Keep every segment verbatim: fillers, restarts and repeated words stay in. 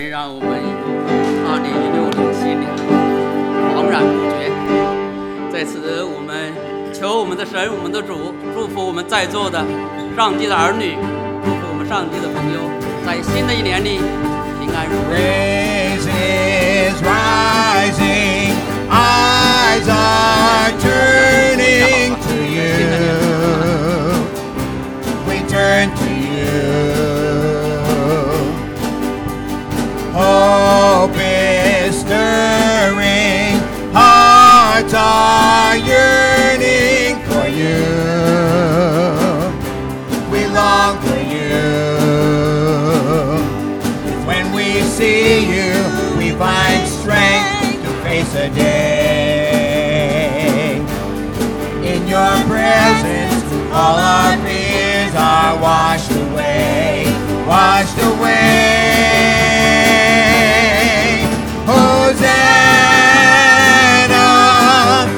让我们二零一六零七年恍然不觉。在此，我们求我们的神、我们的主祝福我们在座的上帝的儿女，祝福我们上帝的朋友，在新的一年里平安如意。 Praise is rising, eyes are turning to you. We turn to you. Hope is stirring, hearts are yearning for you. We long for you. When we see you, we find strength to face a day. In your presence, all our fears are washed away, washed away. Hosanna,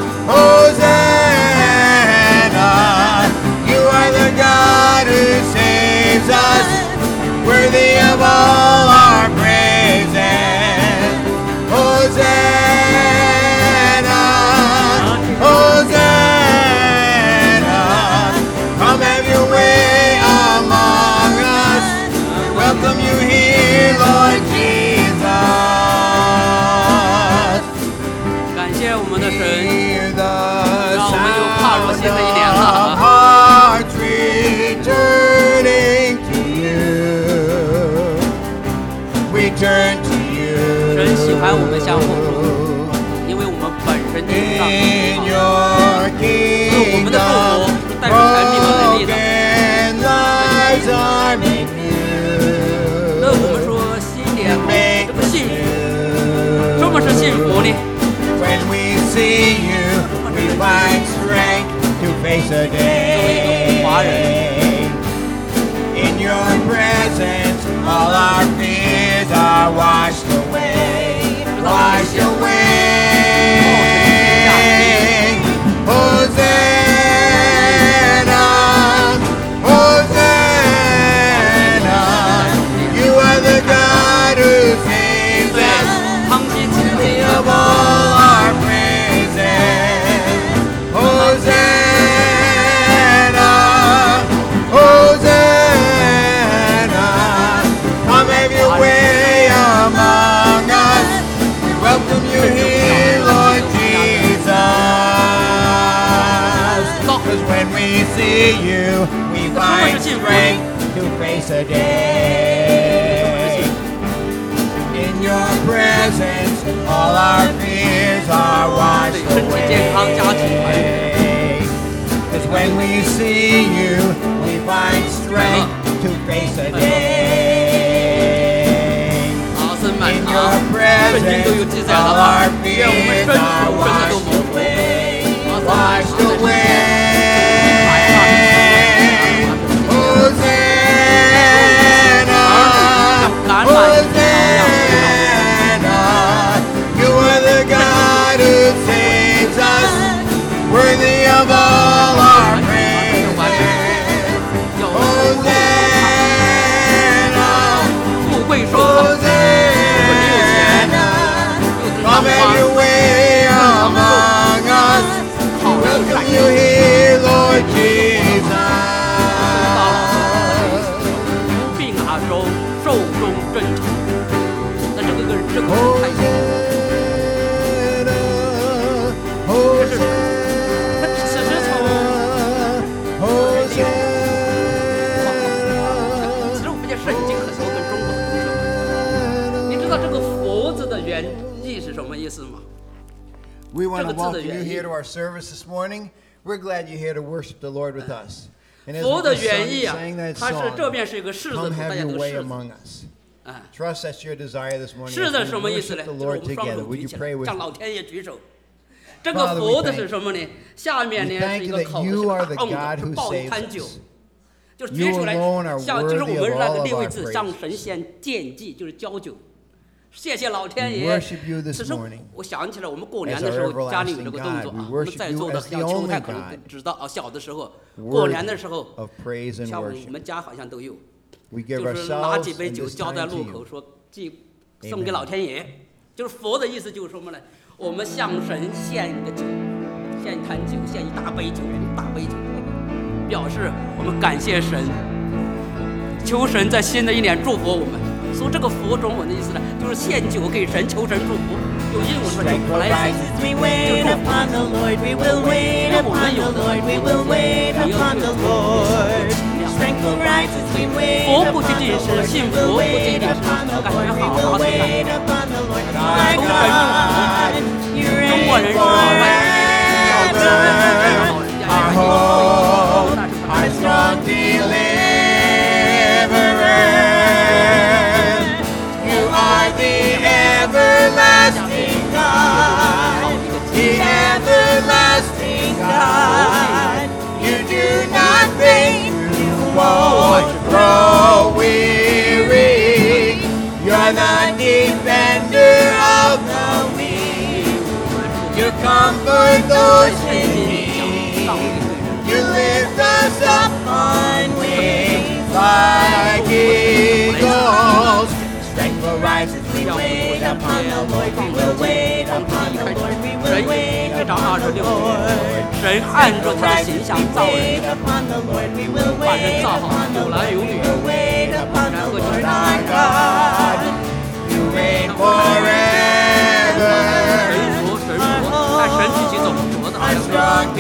Hosanna, you are the God who saves us, worthy of all our praises. Hosanna, Hosanna, come have your way among us. Welcome you here, Lord Jesus. 感谢我们的神， Hear the 让我们又踏入新的一年 sound 了。 of hearts returning to you. We turn to you. 神喜欢我们相互祝福，因为我们本身就是上帝 In 的 your 所以我们的祝 kingdom, 福是带着权柄和能力的。 broken lives are made 那我们 new. 说新年这 Make 个幸福，什 new. 么是幸福呢？ When we see you, we find strength to face a day. In your presence, all our fears are washed away, washed away. Hosanna, Hosanna, you are the God who saves us, 康熙起 worthy 来 of all our praises. Hosanna, Hosanna, come have your way among us. We welcome you here, Lord Jesus. Because when we see you, we find strength to face a day. In your presence, all our fears are washed away. Cause when we see you, we find strength to face a day. 阿森满 In 堂 your， 圣经都有记 presence, 载了 all 啊 our！ 愿我们 fears 身 are 处圣经都 washed 蒙福。 away, 阿森满 washed 堂的 away. 神， Hosanna, Hosanna, you are the God who saves us, worthy of all our praises. Hosanna, 富贵寿， Hosanna, come have your way among us. Welcome you here, Lord Jesus. 病啊寿，寿终正寝。那这个个这个人太幸福， Hosanna, 他此时从 Hosanna, 其实我们这圣经很多跟中国的东西有关。你知道这个佛字的原意是什么意思吗？ We want to 这个字的 welcome you 原意。 here to our service this morning. We're glad you're here to worship the Lord with us. And as 佛 we 的 just 原 sang, 意啊 sang，that 它是这 song, 边是一个柿子， come 大 have 家 your 读 way 柿子。 among us. 哎， Trust that's your desire this morning. 是 as 的 we 什么意思 worship 呢？ the 就是我 Lord 们双 together. 手 Would 举 you 起 pray 来， with 向 me? 老天爷举手。这个 Father, we 佛字 thank 是什么呢？下面呢 We 是 thank 一 you 个 that 口， you 是 are 个 the 棒 God 子，是 who 爆一 saves 坛酒 us.， 就举 You 出来 alone are， 像就是我 worthy 们 of 那 all 个 of 六位 our 字 praise. 向神仙献祭，就是交酒。谢谢老天 We 爷 worship you。this 此时 morning 我想起来，我们过年 as 的 our 时候家里有 everlasting 这个动作 God. We 啊。我们 worship 在 you 座的 as the 像秋 only 太可能 God 知道啊，小的时候过年的时候 of praise and 像我 worship. 们家好像都有， We give 就是拿 ourselves 几杯 in 酒 this 浇在 time to 路口， you. 说祭送给老天爷。就是佛的意思就是什么呢？我们向神献一个酒，献一坛酒，献一大杯酒，大杯酒，表示我们感谢神，求神在新的一年祝福我们。所以这个福中文的意思呢，就是献酒给神，求神祝福。有英文说就 blessing， 就祝福。那我们有的福不仅仅是幸福，不仅仅是感觉好好的感觉，求神祝福。中国人是外教子，老人家也会但是 everlasting God, the everlasting God, you do not faint, you won't grow weary. You're the defender of the weak. You comfort those in need. You lift us up on wings like eagles. Strength will rise as we wait upon the Lord. We will wait upon the Lord. We will wait upon the Lord. 神按着他的形象造人，把人造好，有男有女，然后就是他。 You reign forever. 神服神服，但神具体怎么活的？ My strong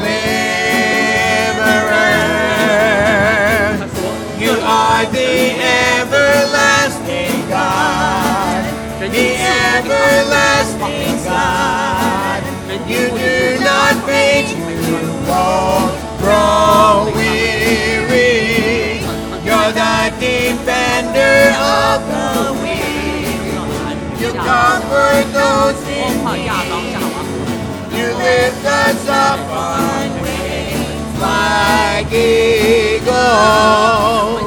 deliverer. You are the everlasting God, the everlasting God. You do not faint, you won't grow weary. You're the defender of the weak. You comfort those in need. You lift us up on wings like eagles.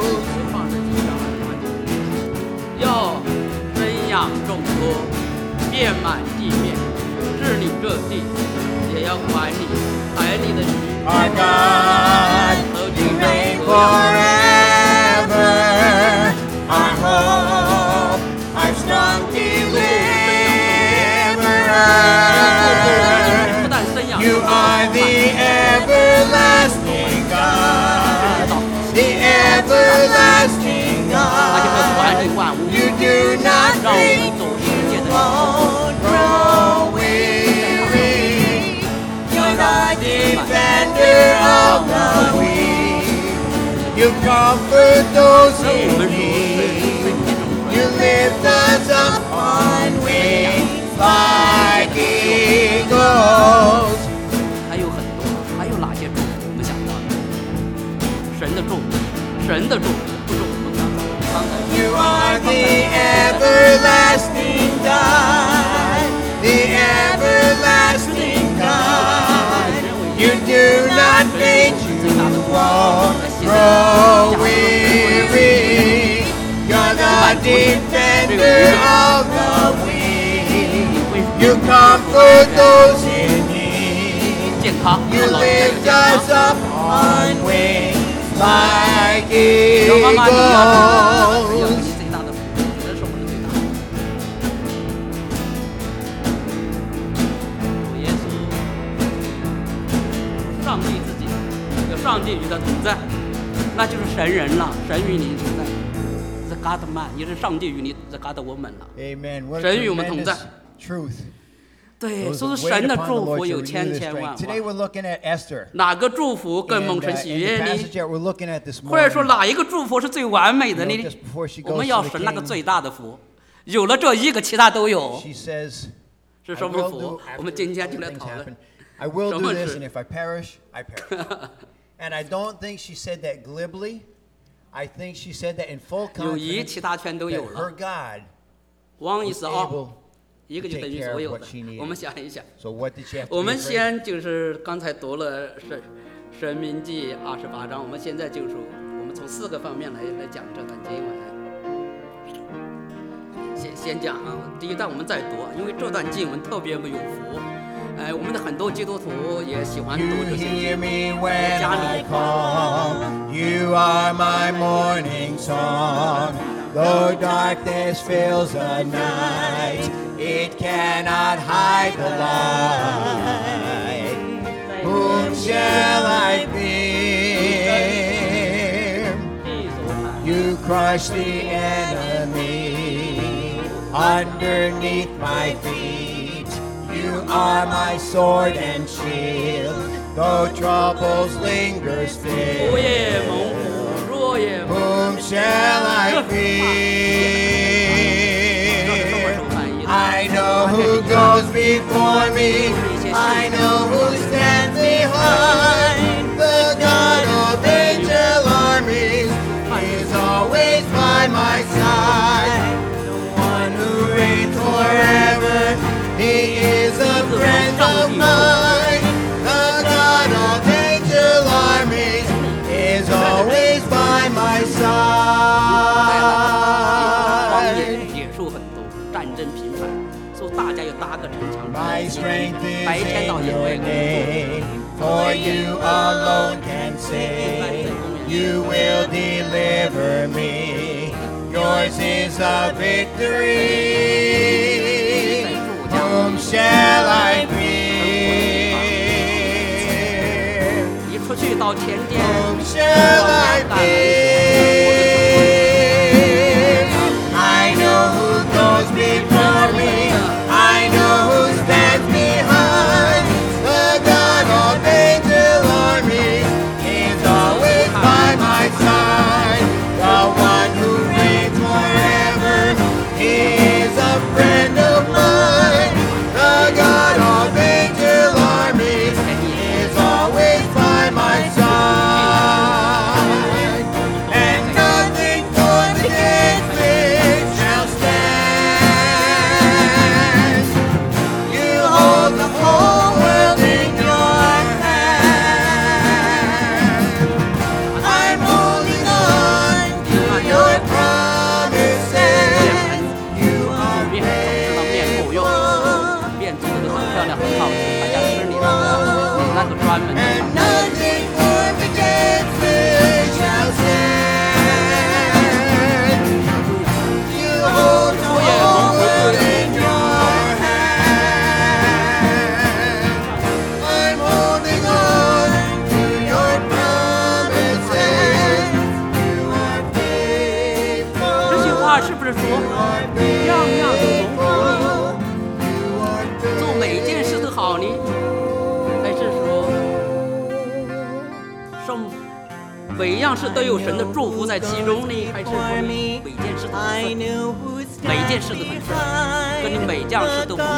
要生养众多，遍满地面，治理这地，也要管理海里的鱼。 Our God, you reign forever. Our hope, our strong deliverer. You are the everlasting God, the everlasting God. You do not faint, you won't grow weary. You're the defender of the weak. You comfort those in need. You lift us up on wings like eagles. 还有很多，还有哪些祝福我们想到的？神的祝福，神的祝福，不是我们刚才刚才。 You are the everlasting God, the everlasting God. You do not faint, you won't grow weary. You're the defender of the weak. You comfort those in need. 健康， You 老人 lift 家 us up on wings like 妈妈，你要要 eagles. 你最大的福，这是我们最大的福。主耶稣，上帝自己有上帝与他同在，那就是神人了，神与你同在。The God Man， 也是上帝与你 The God Woman 了。 Amen. What a 神与我们同在。 tremendous truth. 对， Those 所 that 以 wait 神的 upon the 祝 Lord 福 shall 有 renew 千 their 千万 strength. Today 万。 we're looking at Esther. 哪个祝福更 And, 蒙 uh, 神喜 and 悦 the 呢？ passage that we're looking at this 或者说 morning, 哪一个祝福是最完美的 you know, 呢 just before she？ 我 goes 们要 to 神 the 那个 king, 最大的福，有了这一个，其他都有。 she says, 是 I 什么 will 福 do？ 我们 after 今天就 all 来 things 讨论 happen. I will 什 do 么 this, 是 and if I perish, I perish. And I don't think she said that glibly. I think she said that in full 有一， confidence 其他全都有 that her 了。 God One was is all， able 一个就等于 take care 所 of 有 what 的 she needed. 我们想一想， So what did she have to 我 be 们 afraid? 先就是刚才读了神神民记二十八章，我们现在就是我们从四个方面来来讲这段经文。先先讲啊，第一段我们再读，因为这段经文特别有福。哎，我们的很多基督徒也喜欢读 You 这些 hear 经 me 文。 when I call. You are my morning song. Though darkness fills the night, it cannot hide the light. Whom shall I fear? You crush the enemy underneath my feet. You are my sword and shield, though troubles linger still. Whom shall I fear? I know who goes before me. I know who stands behind. The God of angel armies is always by my side. The one who reigns forever, he is a friend of mine. The God of angel armies is always by my side. 野兽很多，战争频繁，所以大家要搭个城墙。 My strength is 白天到 in 野 your 外工 name, for you alone can save. You will deliver me. Yours is a victory. Whom shall I fear? 一出去到田间， Whom shall I fear? I know who goes before me. I know who stands behind. The God of angel armies is always by my side. The one who reigns forever, he is a friend of mine. The God of angel armies is always by my side. And nothing formed against me shall stand. You hold the whole world in your hand. I'm holding on to your promises. You are 面知道面够用，面做的很漂亮，很好吃，大家吃你的，你那个专门的。 and nothing formed against me shall stand. You hold the whole world in your hand. I'm holding on to your promises. You are 这句 faithful. 话是不是说 You are 样样都蒙福 faithful. You are 呢？做每件事都好呢，还是说受每样事都有神的祝福在其中呢？还是说每件事都很顺，每件事都很顺，跟你每件事都蒙福？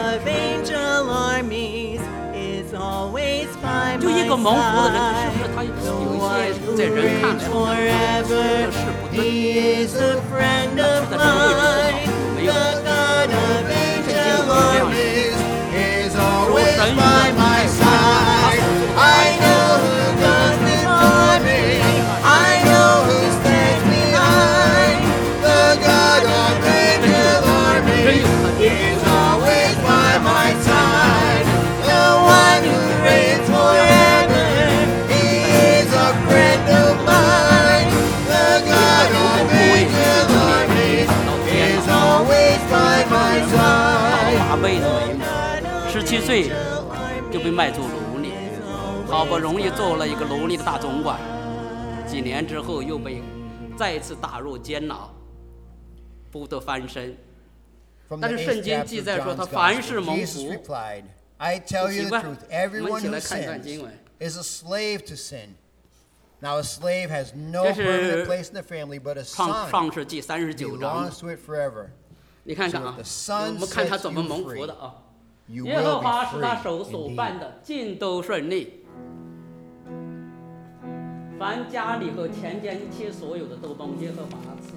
就一个蒙福的人，是不是他有一些在人看来说的事不对？ He is a friend of mine. The God of angel armies is always by my side. I know who goes before me. I know who stands behind. The God of angel armies is always by my side. The one who reigns forever. He is a friend of mine. The God of angel armies is always by my side. 八辈子为奴，十七岁就被卖做奴隶，好不容易做了一个奴隶的大总管，几年之后又被再次打入监牢，不得翻身。 From 但 the 是圣 eighth 经 chapter 记 of 载说，他 John's 凡事 Gospel, 蒙 Jesus 福。 replied, I tell you the 不奇怪， truth, 我 everyone 们一起 who 来看看 sins 经文。 is a slave to sin. Now a slave has no 这是 permanent place in the family, but a 创 son 创世纪三十九章， belongs to it forever. 你看看啊 So if the Son， 我们看他 sets 怎么 you 蒙福的啊。 You 耶和 will 华 be 使他 free 手所 indeed. 办的尽都顺利，凡家里和田间一切所有的都蒙耶和华赐。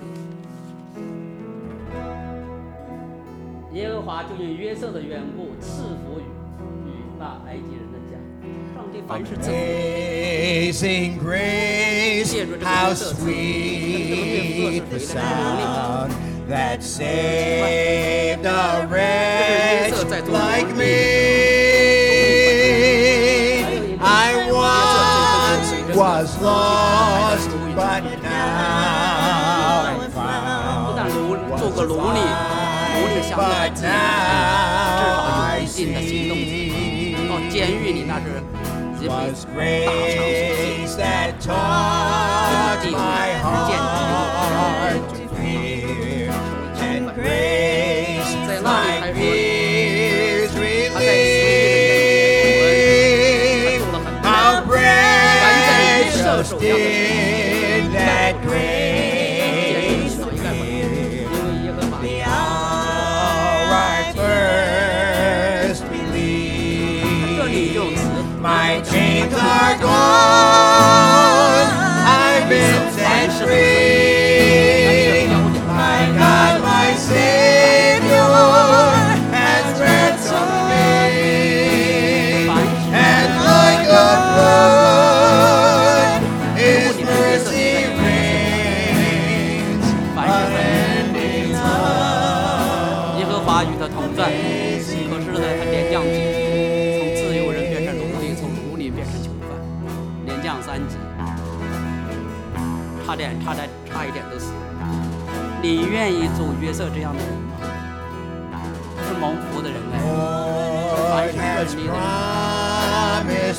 耶和华就因约瑟的缘故赐福于与那埃及人的家。上帝凡事赐福。 Amazing grace, how sweet the sound that saved a wretch like me. I once was lost, but now I'm found. 想起来自己至少有一定的行动力。到监狱里那是一辈子大肠所系，这个地位日渐低落。在那里还说，他在私狱里面，他做了很多凡在约瑟手下的事，在监狱里找一个人，因为耶和华。这里用词。 My chains are gone, I've been set free. My God, my Savior has ransomed me. And like a flood, His mercy reigns, unending love. 耶和华与他同在，可是呢，他连降级。三级，差点差点差一点都死。你愿意做约瑟这样的人吗？他是蒙福的人哎，凡事顺利的人。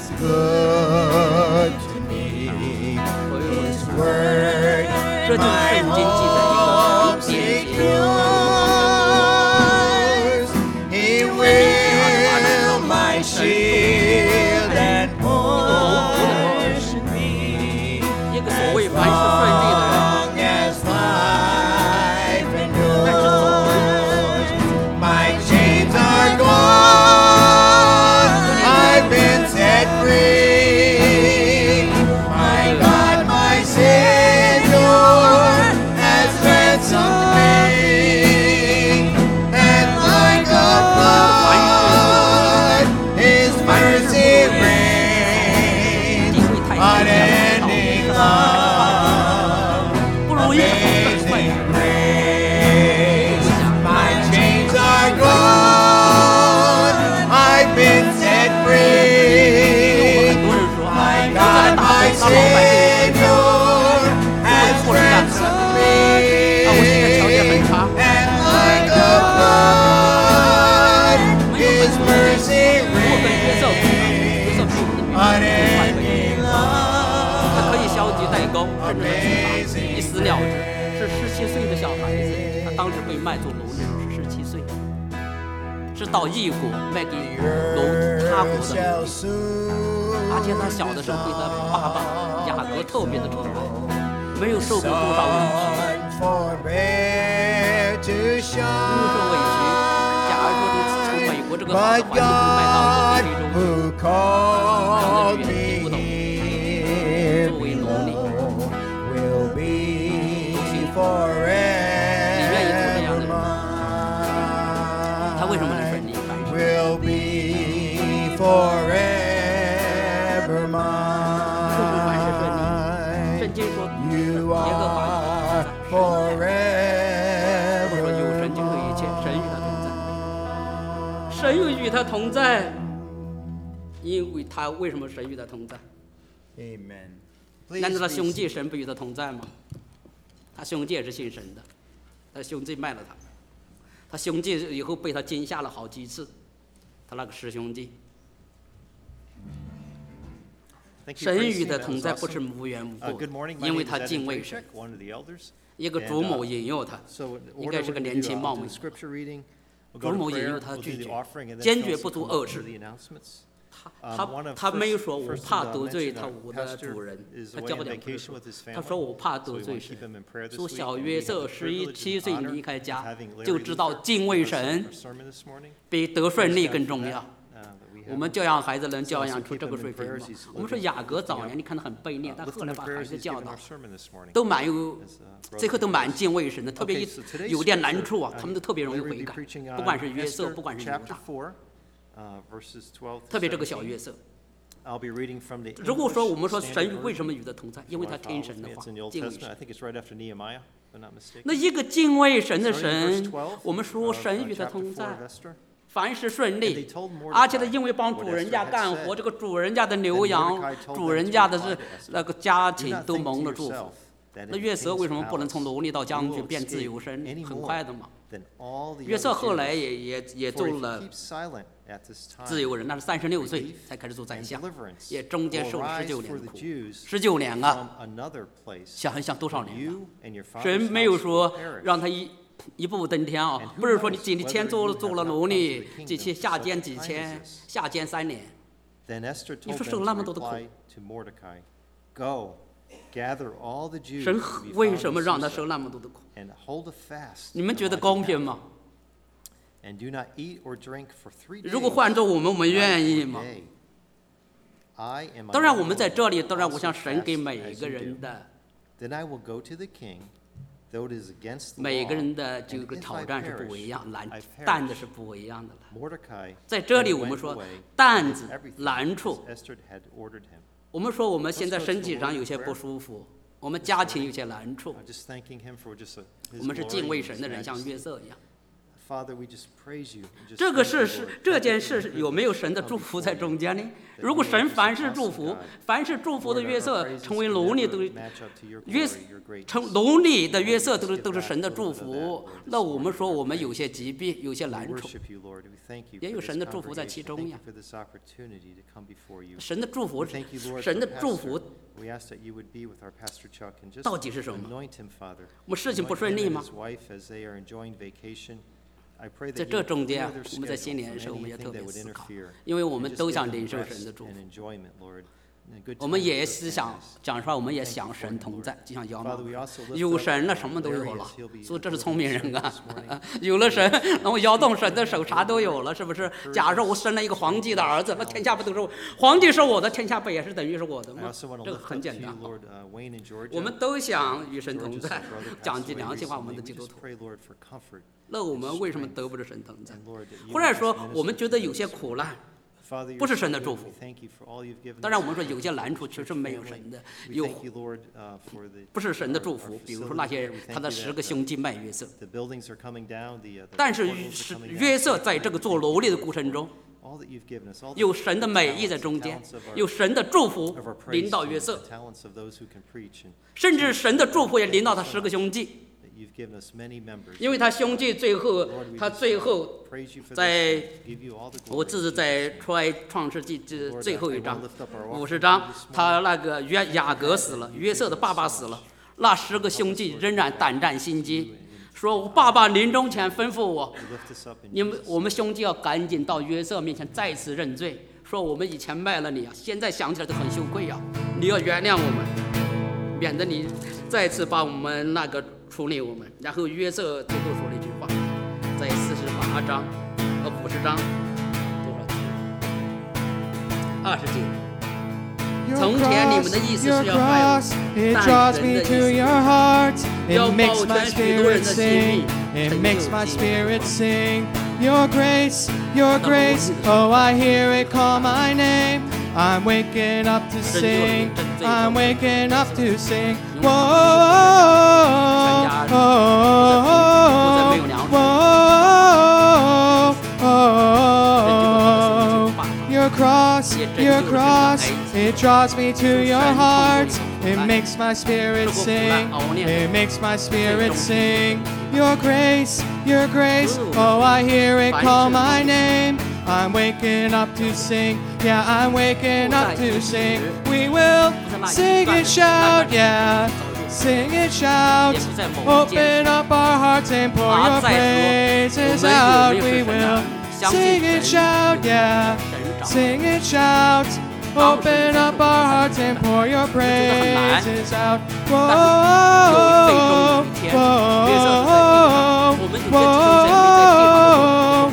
这就是圣经记载一个很典型的。所谓凡事顺利的人，但是走人。 My chains are gone, I've been set free. My God, my Savior has ransomed me. And like a flood, His mercy reigns unending love. 那老百姓不会干的，那我现在条件很差，我跟约瑟约瑟比我的女儿他可以消极怠工，甚至是自杀，一死了之。是十七岁的小孩子，他当时被卖做奴隶是十七岁，是到异国卖给奴他国的奴隶。而且他小的时候被他爸爸雅各特别的宠爱，没有受过多少委屈，没有受委屈。假如说你从美国这个好的环境中卖到一个非洲，两个语言听不懂，作为奴隶，不幸福。你愿意做这样的人吗？他为什么能顺利？凡事顺利。圣经说，耶和华说有神就有一切，神与他同在。神又与他同在，因为他为什么神与他同在？ Amen. 难道他兄弟神不与他同在吗？他兄弟也是信神的，他兄弟卖了他，他兄弟以后被他惊吓了好几次，他那个师兄弟。神与他同在不是无缘无故，因为他敬畏神。一个主某引诱他，应该是个年轻貌美。主某引诱他拒绝，坚决不做恶事。他他他没有说我怕得罪他我的主人，他教两个说，他说我怕得罪神。说小约瑟十一七岁离开家，就知道敬畏神比得顺利更重要。我们教养孩子能教养出这个水平吗？我们说雅各早年你看他很悖逆，但后来把孩子教导都蛮有，最后都蛮敬畏神的，特别一有点难处啊，他们都特别容易悔改，不管是约瑟，不管是犹大，特别这个小约瑟。如果说我们说神为什么与他同在，因为他听神的话，敬畏神。那一个敬畏神的神，我们说神与他同在。凡事顺利，而且他因为帮主人家干活，这个主人家的牛羊，主人家的是那个家庭都蒙了祝福。那约瑟为什么不能从奴隶到将军变自由身？很快的嘛， 约瑟后来也也也做了自由人，那是三十六岁才开始做宰相，也中间受了十九年的苦，十九年啊，想一想多少年了？神没有说让他一一步步登天啊，不是说你几千做了做了奴隶，几千下监几千，下监三年。你说受那么多的苦，神为什么让他受那么多的苦？你们觉得公平吗？如果换做我们，我们愿意吗？当然，我们在这里，当然，我想神给每一个人的，每个人的这个挑战是不一样，难担子是不一样的了。在这里，我们说担子难处。我们说我们现在身体上有些不舒服，我们家庭有些难处，我们是敬畏神的人，像约瑟一样。这个事是这件事有没有神的祝福在中间呢？如果神凡事祝福，凡事祝福的约瑟成为奴隶，都约成奴隶的约瑟都是都是神的祝福。那我们说我们有些疾病，有些难处，也有神的祝福在其中呀。神的祝福，神的祝福到底是什么？我们事情不顺利吗？在这中间，我们在新年的时候，我们也特别思考，因为我们都想领受神的祝福，我们也是想讲出来，我们也想神同在，就像摇毛，有神了，什么都有了，所以这是聪明人啊！有了神，然后摇动神的手，啥都有了，是不是？假如我生了一个皇帝的儿子，那天下不都是我？皇帝是我的，天下不也是等于是我的吗？这个很简单。我们都想与神同在，讲句良心话，我们的基督徒。那我们为什么得不着神同在？或者说，我们觉得有些苦难不是神的祝福。当然，我们说有些难处确实没有神的，有不是神的祝福。比如说那些他的十个兄弟卖约瑟，但是约瑟在这个做奴隶的过程中，有神的美意在中间，有神的祝福临到约瑟，甚至神的祝福也临到他十个兄弟。因为他兄弟最后，他最后在，我这是在创创世纪这最后一章，五十章，他那个约雅各死了，约瑟的爸爸死了，那十个兄弟仍然胆战心惊，说我爸爸临终前吩咐我，你们我们兄弟要赶紧到约瑟面前再次认罪，说我们以前卖了你啊，现在想起来都很羞愧啊，你要原谅我们，免得你再次把我们那个处理我们。然后约瑟最后说了一句话，在四十八章和五十章多少节？二十节。从前你们的意思是要害我，但神的意思要保全许多人的性命，成就 Your grace, your grace, oh, I hear it call my name. I'm waking up to sing, I'm waking up to sing. Whoa, oh, oh, oh, oh. Your cross, your cross, it draws me to your heart. It makes my spirit sing, it makes my spirit sing. Your grace, your grace, oh, I hear it call my name. I'm waking up to sing, yeah, I'm waking up to sing. We will sing and shout, yeah, sing and shout. Open up our hearts and pour your praises out. We will sing and shout, yeah, sing and shout. Open up our hearts and pour your praises out. Whoa, whoa, whoa, whoa,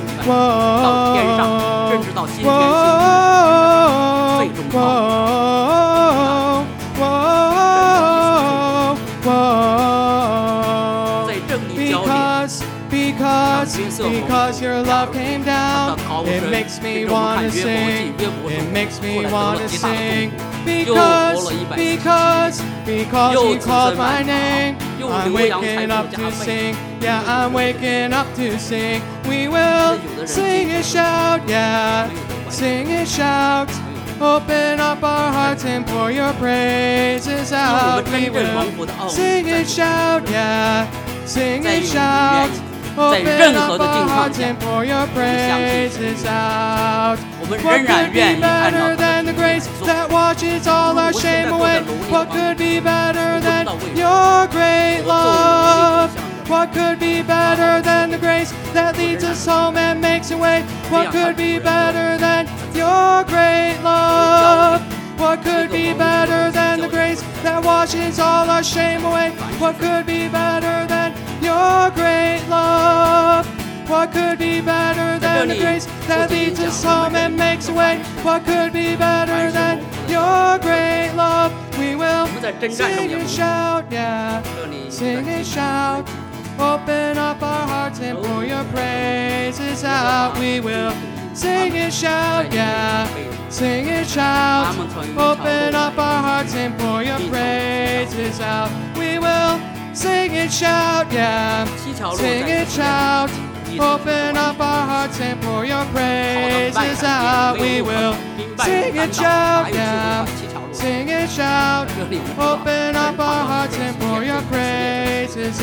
whoa. Because, because, because your love came down, it makes me want to sing, it makes me want to sing. Because, because, because you called my name, I'm waking up to sing, yeah, I'm waking up to sing. We will sing and shout, yeah, sing and shout. Open up our hearts and pour your praises out. We will sing and shout, yeah, sing and shout. 在任何的境况下， and pour your 我们相信 praises out. 我们 What 仍然 could 愿 be 意按照 better 他 than 的 the 旨意 grace 做。 that washes all our 我现 shame 在都 away? 在努力 What 地 could be better 我不知 than 道为什么 your great 我做努力 love? What could be better than the grace that leads us home and makes a way? What could be better than your great love? What could be better than the grace that washes all our shame away? What could be better than your great love? What could be better than the grace that leads us home and makes a way? What could be better than your great love? We will 我们在征战上 sing 面 and shout, yeah. 这里 Sing and shout, open up our hearts and pour your praises out. We will sing and shout, yeah. Sing and shout, open up our hearts and pour your praises out. We will sing and shout, yeah. 七条路 Sing 在 and shout, open up our hearts and pour your praises out. We will sing and shout, yeah. Sing and shout, open up our hearts and pour your praises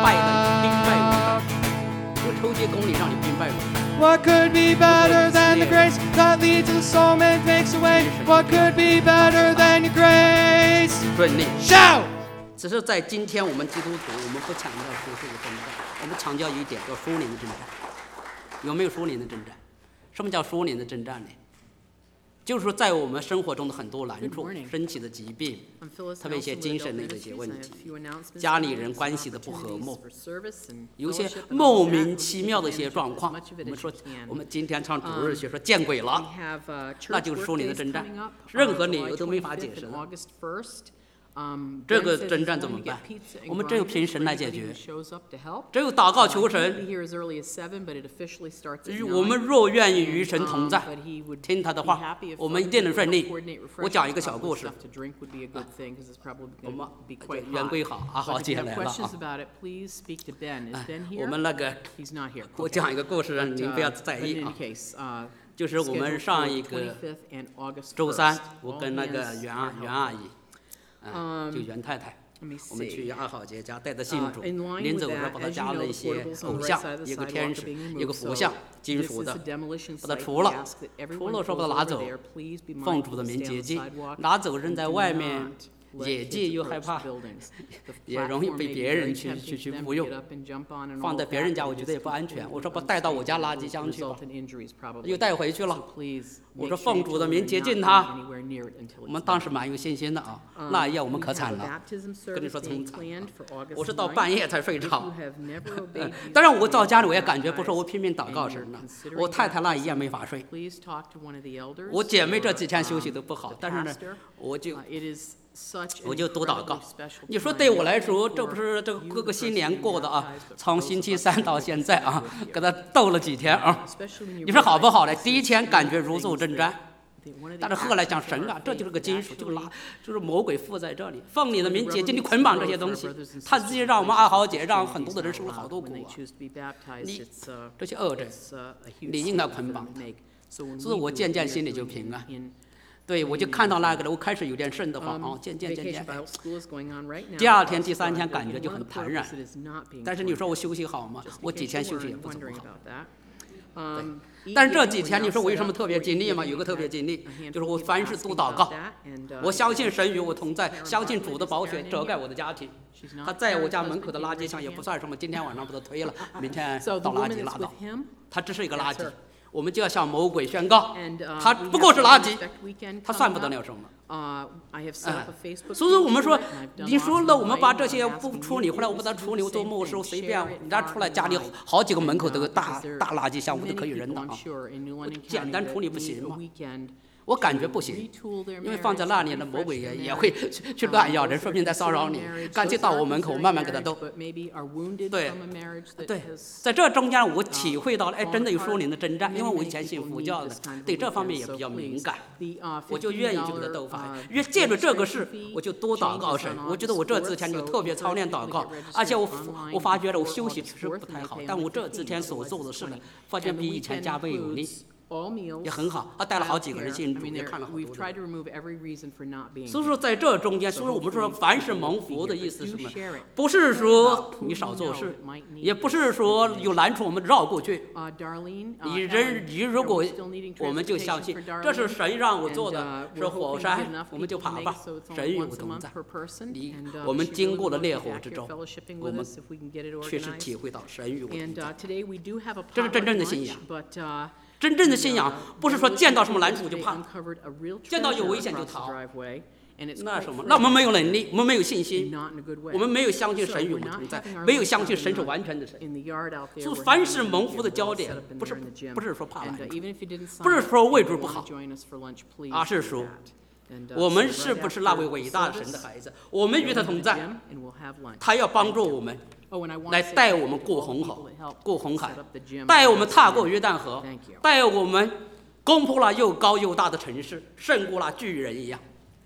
out. 这个抽签公里让你兵败如山。 What could be better than the grace that leads us home and takes away? What could be better than your grace? 顺利。 Shout! 只是在今天我们基督徒，我们不强调属世的征战，我们强调一点叫属灵的征战。有没有属灵的征战？什么叫属灵的征战呢？就是说，在我们生活中的很多难处，身体的疾病，特别一些精神类的一些问题，家里人关系的不和睦，有一些莫名其妙的一些状况。我们说，我们今天唱主日学说见鬼了，那就是属灵的征战，任何理由都没法解释的。这个征战怎么办？我们只有凭神来解决，只有祷告求神。我们若愿意与神同在，听他的话，我们一定能顺利。我讲一个小故事。我们袁贵好，阿豪姐来了啊。我们那个，我讲一个故事，您不要在意啊。就是我们上一个周三，我跟那个袁阿袁阿姨。嗯，就袁太太，我们去阿好姐家带着信主，临走的时候把她加了一些偶像，一个天使，一个佛像，金属的，把它除了，除了说把它拿走，奉主的名洁净，拿走扔在外面。野地又害怕，也容易被别人去去去误用，放在别人家我觉得也不安全。我说把带到我家垃圾箱去吧，又带回去了。我说奉主的名接近他。我们当时蛮有信心的啊，那一夜我们可惨了，跟你说真惨。我是到半夜才睡着，当然我到家里我也感觉不错，我拼命祷告神呢。我太太那一夜没法睡，我姐妹这几天休息都不好，但是呢，我就。我就多祷告。你说对我来说，这不是这个各个新年过的啊？从星期三到现在啊，给他斗了几天啊。你说好不好呢？第一天感觉如坐针毡，但是后来讲神啊，这就是个金属，就是拉，就是魔鬼附在这里，奉你的名解禁，你捆绑这些东西，他自己让我们阿豪姐，让很多的人受了好多苦啊。你这些恶症，你应该捆绑，所以我渐渐心里就平安。对，我就看到那个了，我开始有点瘆得慌啊，渐渐渐渐。第二天、第三天感觉就很坦然，但是你说我休息好吗？我几天休息也不怎么好。对，但是这几天你说我有什么特别经历吗？有个特别经历，就是我凡事都祷告，我相信神与我同在，相信主的宝血遮盖我的家庭。他在我家门口的垃圾箱也不算什么，今天晚上把它推了，明天倒垃圾拉倒，它只是一个垃圾。我们就要向魔鬼宣告，他不过是垃圾，他算不得了什么。嗯，所以我们说，你说了，我们把这些不处理，后来我把它处理做没收，随便人家出来家里好几个门口都有大大垃圾箱，我都可以扔的啊。简单处理不行吗？我感觉不行，因为放在那里的魔鬼也也会去去乱咬人，说不定在骚扰你。干脆到我门口慢慢给他斗。对，对，在这中间我体会到了，哎，真的有属灵的征战，因为我以前信佛教的，对这方面也比较敏感，我就愿意去给他斗法。越借着这个事，我就多祷告神。我觉得我这几天就特别操练祷告，而且我我发觉了我休息其实不太好，但我这几天所做的事呢，发现比以前加倍有力。 也很好，他带了好几个人信主，也看了好多人。 所以说，在这中间，所以我们说，凡是蒙福的意思是什么？不是说你少做事，也不是说有难处我们绕过去。你人，你如果我们就相信，这是神让我做的，是火山，我们就爬吧。神与我同在。你我们经过了烈火之中，我们确实体会到神与我同在。这是真正的信仰。 真正的信仰不是说见到什么难处就怕，见到有危险就逃，那什么？那我们没有能力，我们没有信心，我们没有相信神与我们同在，没有相信神是完全的神。所以凡是蒙福的焦点，不是不是说怕难处，不是说为主不好，而是说我们是不是那位伟大的神的孩子？我们与他同在，他要帮助我们。 来带我们过红海，过红海，带我们踏过约旦河，带我们攻破了又高又大的城市，胜过了巨人一样。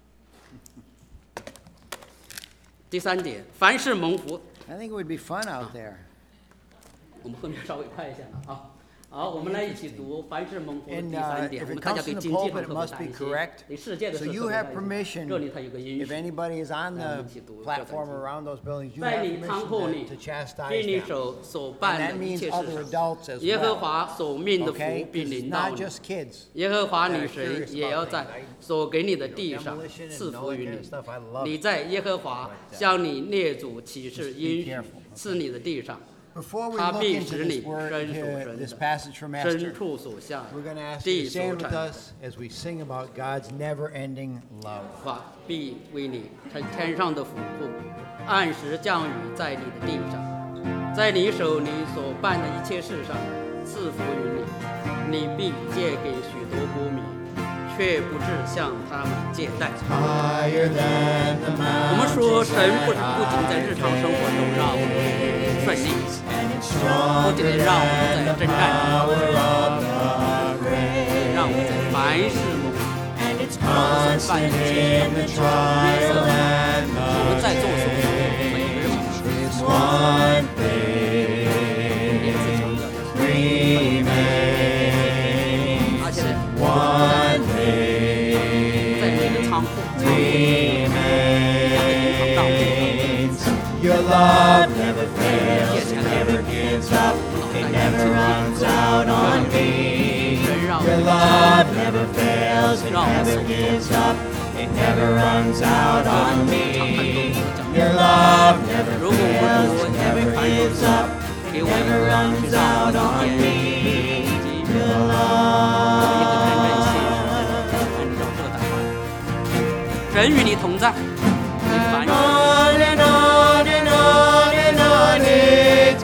第三点，凡是蒙福。 I think it would be fun out there. 我们后面稍微快一下了啊。 好，我们来一起读凡是蒙福的第三点。我们大家对经济上特别感兴趣。对世界的事特别感兴趣。这里它有个允许。 If anybody is on the platform around those buildings, you 在 have 你仓库 permission 里 to, to chastise 对你 them. 手所办 And that 的一 means 切 other 事 adults 上， as 耶和 well. 华所命的福 Okay, 必 it's 临到 not 你。 just kids. 耶和华女神也要在所给你的地上赐福于你。你在耶和华向你列祖起誓应许赐你的地上。 Before we 他 look 必 into 使 this 你 word, 伸所 into 生 this 的， passage from 牲 Esther, 畜所向 we're going to ask 地 you to 所 stand with 产的 us as we sing about God's never-ending love. 法必为你成天上的福库，按时降雨在你的地上，在你手里所办的一切事上赐福于你，你必借给许多国民，却不致向他们借贷。 Higher than the 我们说，神不不仅在日常生活中让我们顺利，不仅仅让我们在征战中，也让我们在凡事蒙福。我们所办的一切事，约瑟，我们在做所做的每一个任务，连次强调的是，而且呢，在每个仓库、仓库里，两个银行账户。 Your love never fails, it never gives up, it never runs out on me. Your love never fails, it never gives up, it never runs out on me. Your love never fails, it never gives up, it never runs out on me. Your love. 神与你同在，你凡事。 It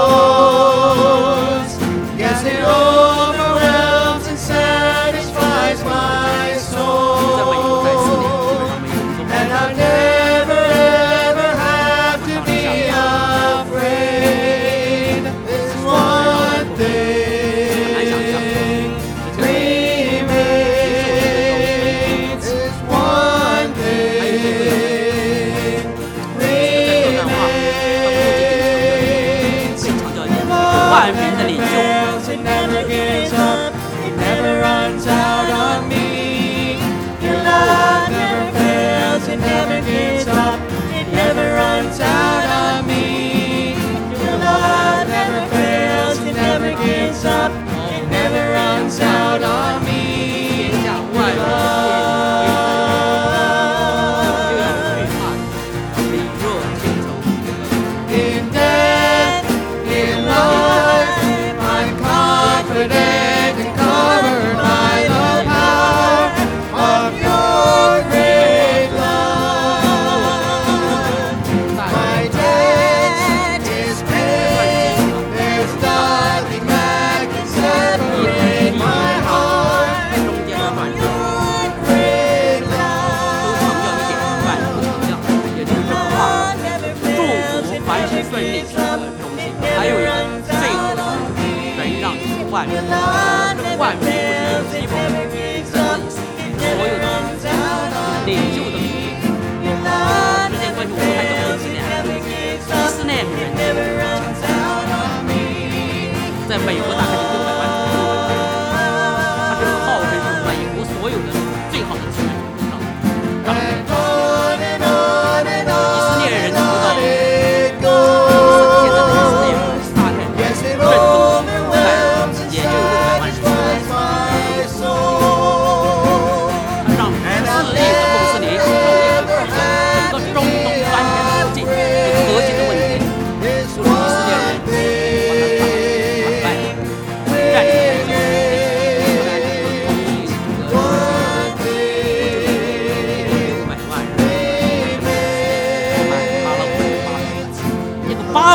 goes. Yes, it overwhelms and satisfies my soul. And I never ever have to be afraid. There's one thing remains. There's one thing remains. 万民的领袖。 It never gives up, it never runs out on me. Your love never fails, it never gives up, it never runs out on me. Your love never fails, it never gives up, it never runs out on me. 天下万人必若天从。 In death, in life, I'm confident and covered by the power of your great love. My debt is paid, there's nothing that can separate my heart 中间的万人 from your great 都创造一点万人不一样，也就是说话祝福凡事顺利是个中心。还有一个最后的神让你万民，这万民不是基本的意思，所有的领袖的名义。时间关系，我们还讲伊斯兰，伊斯兰人在美国大概有六百万左右，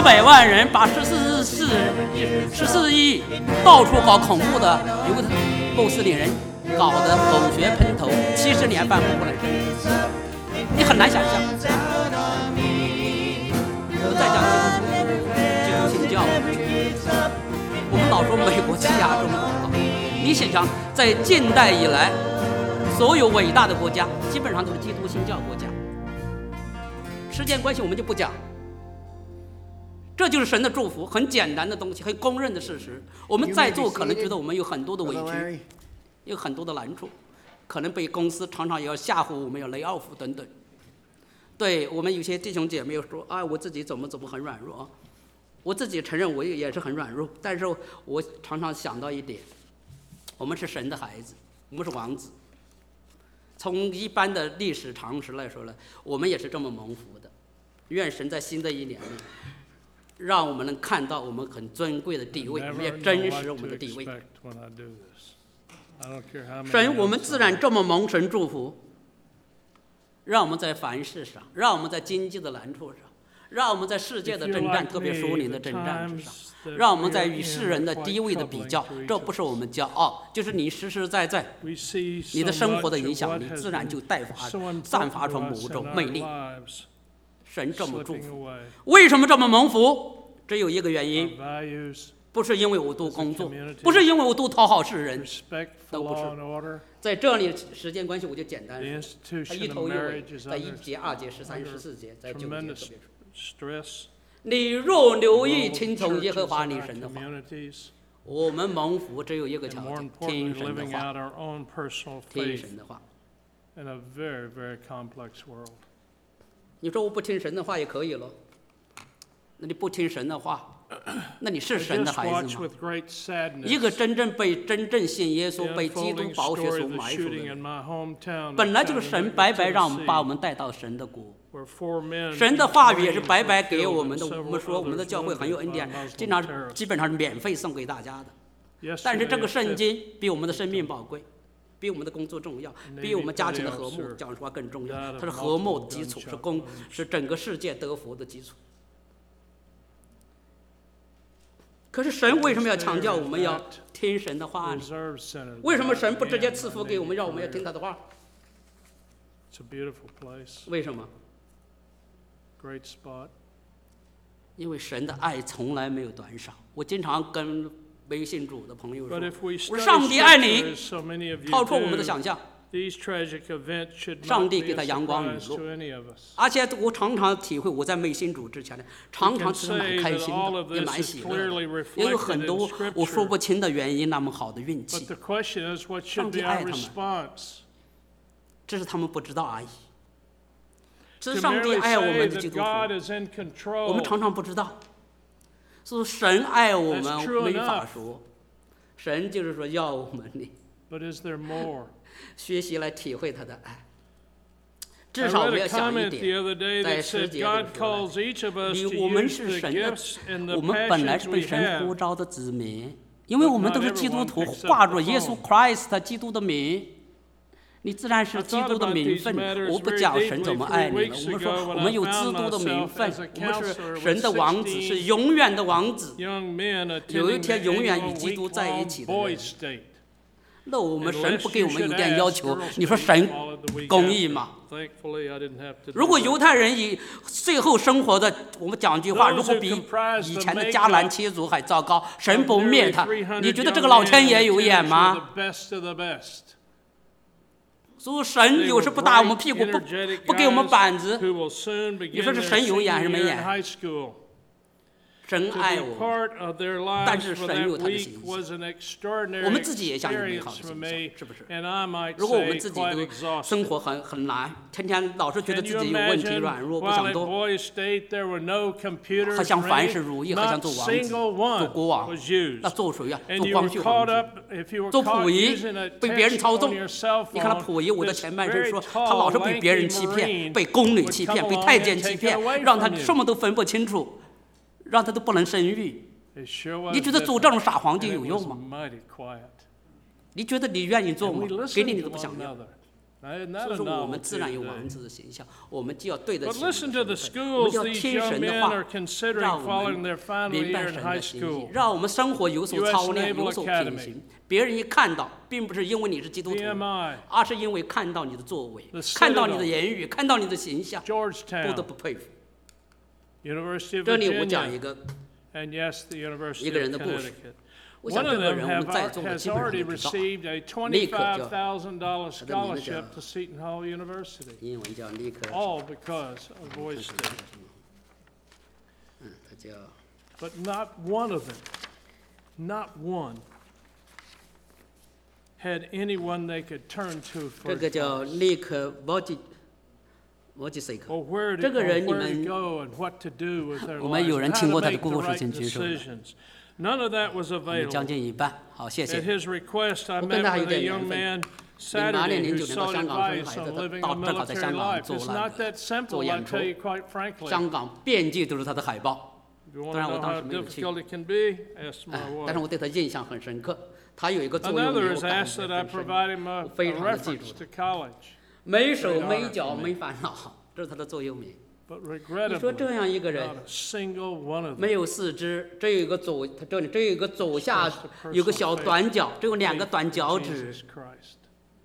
百万人把十四四十四亿到处搞恐怖的犹太穆斯林人搞得狗血喷头，七十年翻不过来身，你很难想象。我们再讲基督基督信教，我们老说美国欺压中国，你想想，在近代以来，所有伟大的国家基本上都是基督信教国家。时间关系，我们就不讲。这就是神的祝福，很简单的东西，很公认的事实。我们在座可能觉得我们有很多的委屈，有很多的难处，可能被公司常常也要吓唬我们，要 lay off 等等。对我们有些弟兄姐妹说啊，我自己怎么怎么很软弱，我自己承认我也是很软弱，但是我常常想到一点，我们是神的孩子，我们是王子。从一般的历史常识来说呢，我们也是这么蒙福的。愿神在新的一年里，让我们能看到我们很尊贵的地位，我们也珍视我们的地位。神，我们自然这么蒙神祝福，让我们在凡事上，让我们在经济的难处上，让我们在世界的征战，特别属灵的征战之上，让我们在与世人的低位的比较，这不是我们骄傲，就是你实实在在，你的生活的影响力自然就带发散发出某种魅力。神这么祝福，为什么这么蒙福？只有一个原因，不是因为我多工作，不是因为我多讨好世人，都不是。在这里时间关系，我就简单说，他一头一尾，在一节、二节、十三、十四节，在九节特别说。你若留意听从耶和华你神的话，我们蒙福只有一个条件：听神的话，听神的话。你说我不听神的话也可以了，那你不听神的话，那你是神的孩子吗？一个真正被真正信耶稣、被基督宝血所买赎的人，本来就是神白白让我们把我们带到神的国。神的话语也是白白给我们的。我们说我们的教会很有恩典，经常基本上是免费送给大家的。但是这个圣经比我们的生命宝贵，比我们的工作重要，比我们家庭的和睦讲实话更重要。它是和睦的基础，是公是整个世界得福的基础。可是神为什么要强调我们要听神的话呢？为什么神不直接赐福给我们，让我们要听他的话？为什么？因为神的爱从来没有短少。我经常跟微信主的朋友说，我说上帝爱你，超出我们的想象。上帝给他阳光雨露，而且我常常体会，我在微信主之前呢，常常是蛮开心的，也蛮喜乐的，也有很多我说不清的原因，那么好的运气。上帝爱他们，这是他们不知道而已。这是上帝爱我们的基督徒，我们常常不知道。所以神爱我们没法说，神就是说要我们呢学习来体会他的爱。至少我们要想一点，在十节里说，你我们是神的，我们本来是被神呼召的子民，因为我们都是基督徒，挂着耶稣 Christ 基督的名。你自然是基督的名分，我不讲神怎么爱你了。我们说我们有基督的名分，我们是神的王子，是永远的王子，有一天永远与基督在一起的人。那我们神不给我们有点要求，你说神公义吗？如果犹太人以最后生活的，我们讲句话，如果比以前的迦南七族还糟糕，神不灭他，你觉得这个老天爷有眼吗？所以神有时不打我们屁股，不不给我们板子，你说是神有眼还是没眼？神爱我，但是神有他的形象，我们自己也想有美好的形象，是不是？如果我们自己都生活很很难，天天老是觉得自己有问题、软弱，不想多，还想凡事如意，还想做王子、做国王，那做谁呀？做光绪皇帝，做溥仪，被别人操纵。你看他溥仪，我的前半生说，他老是被别人欺骗，被宫女欺骗，被太监欺骗，让他什么都分不清楚。让他都不能生育，你觉得做这种傻皇帝有用吗？你觉得你愿意做吗？给你你都不想要。 所以说，我们自然有王子的形象，我们就要对得起我们的身份，我们就要听神的话，让我们明白神的心意，让我们生活有所操练，有所品行。别人一看到，并不是因为你是基督徒，而是因为看到你的作为，看到你的言语，看到你的形象，不得不佩服。这里我讲一个一个人的故事。我想这个人我们在座的基本上都知道，尼克叫他的名字叫英文叫尼克，嗯，他叫。 But not one of them, not one, had anyone they could turn to for 这个叫尼克沃吉沃吉塞克。 or where to, 这个人 or 你 where 们 to go and what to do with their 我们 lives 有人 and 听 how 过 to 他的 make the 故事 right 请举手。 decisions. None of that was 我们将 available. 近一半，好，谢 At 谢。 his request, I 我跟 met 他有 with a 点 young 缘分。 man 零八年、 Saturday 零 who 九年到 sought 香港生 advice 孩 on 子， living 到 a 正好在 military 香港 life. 做 It's 那 not 个 that simple, 做 I 演出 tell you quite frankly. 香港遍地都是他的海报。 If you want 当 to 然我 know 当 how 时没有去， difficult it can be, ask 哎 my， 但是 wife. 我对他印象很深刻。他有一个座右铭， Another 我 has 感 asked 觉 that I 很深， provide him a, 我非 a 常的记住 reference 他。 to college. 没手没脚没烦恼，这是他的座右铭。 But 你说这 regrettably, 样一个人 not a single one of them. 没有四肢，只有一个左，他这里只有一个左下有个小短脚，只有两个短脚趾。 Jesus Christ.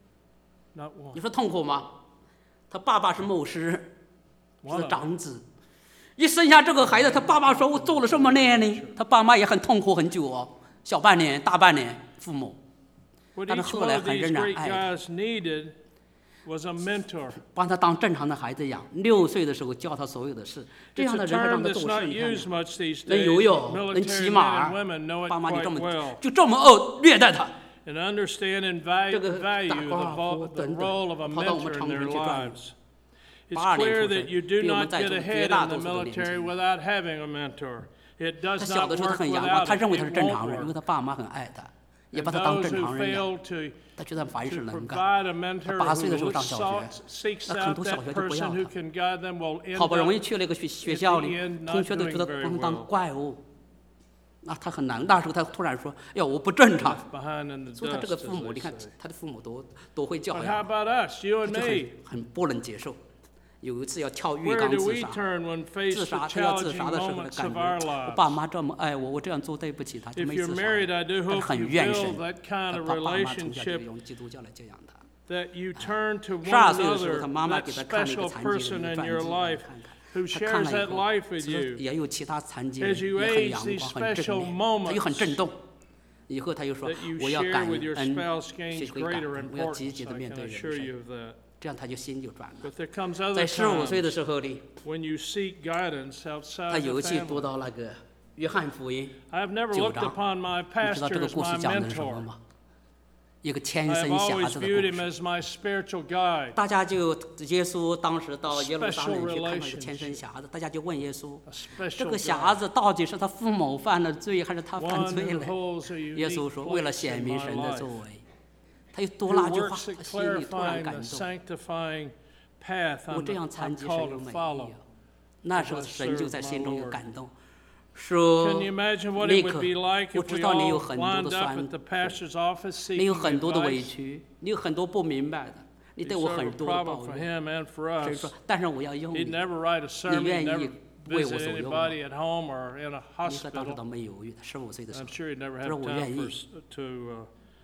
Not one. 你说痛苦吗？他爸爸是牧师，是长子。一生下这个孩子，他爸爸说：“我做了什么呢？”他爸妈也很痛苦很久哦，小半年、大半年，父母。 What 但是 each 后 one 来 of 很 these 仍然 great 爱他， guys needed was a mentor. 把他当正常的孩子养。六岁的时候教他所有的事，这 It's 样 a 的人还让 term 他 that's 做 not 事，你看 used 看， much these 能 days. 游 but 泳，能 military 骑 men 马 and women know， 爸 it 妈就 quite 这么 well 就这么恶虐待他。 and understand and value, 这个 value 打 the, 高尔夫 vo- the 等等， role of a 跑到我们 mentor 长 in 春 their 去转。 lives. 八 It's 二年 clear 出 that 生， you do 比我们 not 在 get 座绝 ahead 大 in 多 the 数都年轻 military。without having a mentor. It 他 does 小 not 的时候他 work 很阳光， without 他 it. 认为他 It 是正 won't 常人，因为 work. 他爸妈很爱他，也 And 把他当 those 正 who 常人养。 fail to 他觉得凡事 to 能干。 provide a mentor 八岁的时候 who 上小 sought, 学， seeks 那很 out 多小 that 学就不要 person who 他。 can guide them will end 好不容易 up 去了一个学学校里，同学都觉得把他当怪物，那他很难。那时候他突然说：“呀，我不正常。 left behind in ” the 所以他这 dust, 个 as 父母， they 你看 say. 他的父母多多会教 But how 养， about us, you 他 and 就 me? 很很不能接受。有一次要跳浴 Where 缸 do 自 we 杀， turn when 自 faced 杀 with 他要自 challenging 杀的时候的 moments 感 of 觉， our 我爸 lives? 妈这么爱我，我这样做对不起他，就 If 没 you're 自杀。 married, I do 但是 hope 很 you 怨 build 神， that 他 kind of 爸爸妈从小就 relationship 用基督教来教养他。 that you turn to 十 one 二岁的时候， another, 他妈妈 that 给他看了一个 special 残疾人 person 的 in 传 your 记，让 life 他看看。 who 他看 shares 了以 that 后， life with 其实 you. 也有其他残疾人， As you 也很 age, 阳 these 光，很正 special 面，他又很 moments 震动。以后他又说 that you：“ 我要感 share with your 恩， spouse 学 gains 会感 greater 恩，我要积 importance. 极的 I 面 can 对人 assure 生。 you of that. ” 这样他就心就转了。 But there comes other 在十五岁 times 的时候里， when you seek guidance 他 outside 有 the 一次读 family. 到那个约翰福音 I've never 九 looked 章， upon my 你知道 pastor 这个 as 故事 my 讲的是什么 mentor. 吗？一个天 I've 生瞎 always 子的 viewed 故 him 事。 as my spiritual guide. 大家就耶稣当时到耶路撒 Special 冷去看到一个天生瞎子，大家就问耶稣 A：“ 这 special 个瞎 guide. 子到底是他父母犯了罪，还是他犯 One 罪 who 了？” holds a 耶 unique 稣说：“为了 place 显 in 明 my 神的 life. 作为。”他又多 Who 拉句话， works at 他心里突然 clarifying 感 the 动。 sanctifying path 我 I'm, 这样 I'm 残疾，神 called 有 to 美意 follow. 啊！那时候 as I 神就 serve 在 my 心中有 Lord. 感动，说 Can you imagine what 尼 it would 克 be like， 我 if 知 we 道你有 all 很多 lined 的 up 酸 at the 苦， pastor's office 你有 seeking 很多的委 advice? 屈，你有很多不明白的，你 Be 对我 sort 很 of a 多的 problem 抱 for 怨。 him and for 神 us. 说：“但是我要用 He'd 你， never write a sermon, 愿 he'd 意 never 为我 visit 所用。 anybody at home or in a 尼克当时倒 hospital. 没犹豫，十五岁的时 I'm 候， sure he'd never 他 have 说我 time 愿 for, 意。 s- to, uh,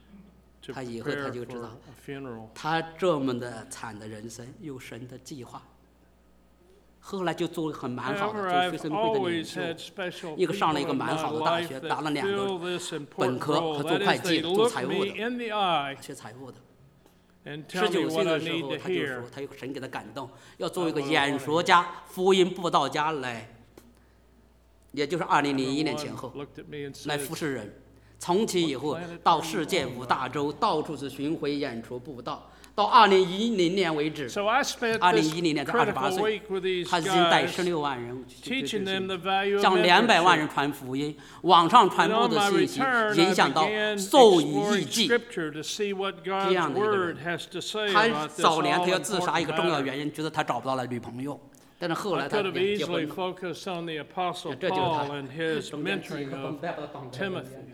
to 他以后他 prepare 就知 for 道 a funeral. 他这么的惨的人生有神的计划。后来就做很蛮好的， However, 做 I've 学生会的领 always 袖， had special 一个 people 上了一个 in 蛮 my 好的大 life 学，打了 that 两 fill 个 this important 本科 role. 和做 That 会 is, 计 they 的，做 look 财务 me 的， in the eye 学财务的。 and 十 tell me 九岁 what I 的时 need 候， to 他就 hear. 说，他有神给他感动，要做一个演说家、福音布道家来，也就是二零零一年前后 Looked at me and 来 said, 服侍人。从其以后，到世界五大洲到处是巡回演出布道。到二零一零年为止， So I spent 二零 this 一零年在二十八 critical 岁， week with these 他已经带 guys, 十六万人去 teaching them the 去 value of 向两百万人 mentorship. 传福音，网上传 And 播 on 的 my 信息 return, 影 I 响到 began 受以译 exploring 记。 Scripture to see what 这 God's 样的一个 Word 人 has to say 他 about this 早年他要自杀，一 all-important 个重要 matter. 原因觉得他找不到了女朋友，但是后 I 来他 could have 结 easily 婚了。 focused on the Apostle 这就是他 Paul and his 中间记 mentoring 和 of 绷带和绑带的渊 Timothy. 源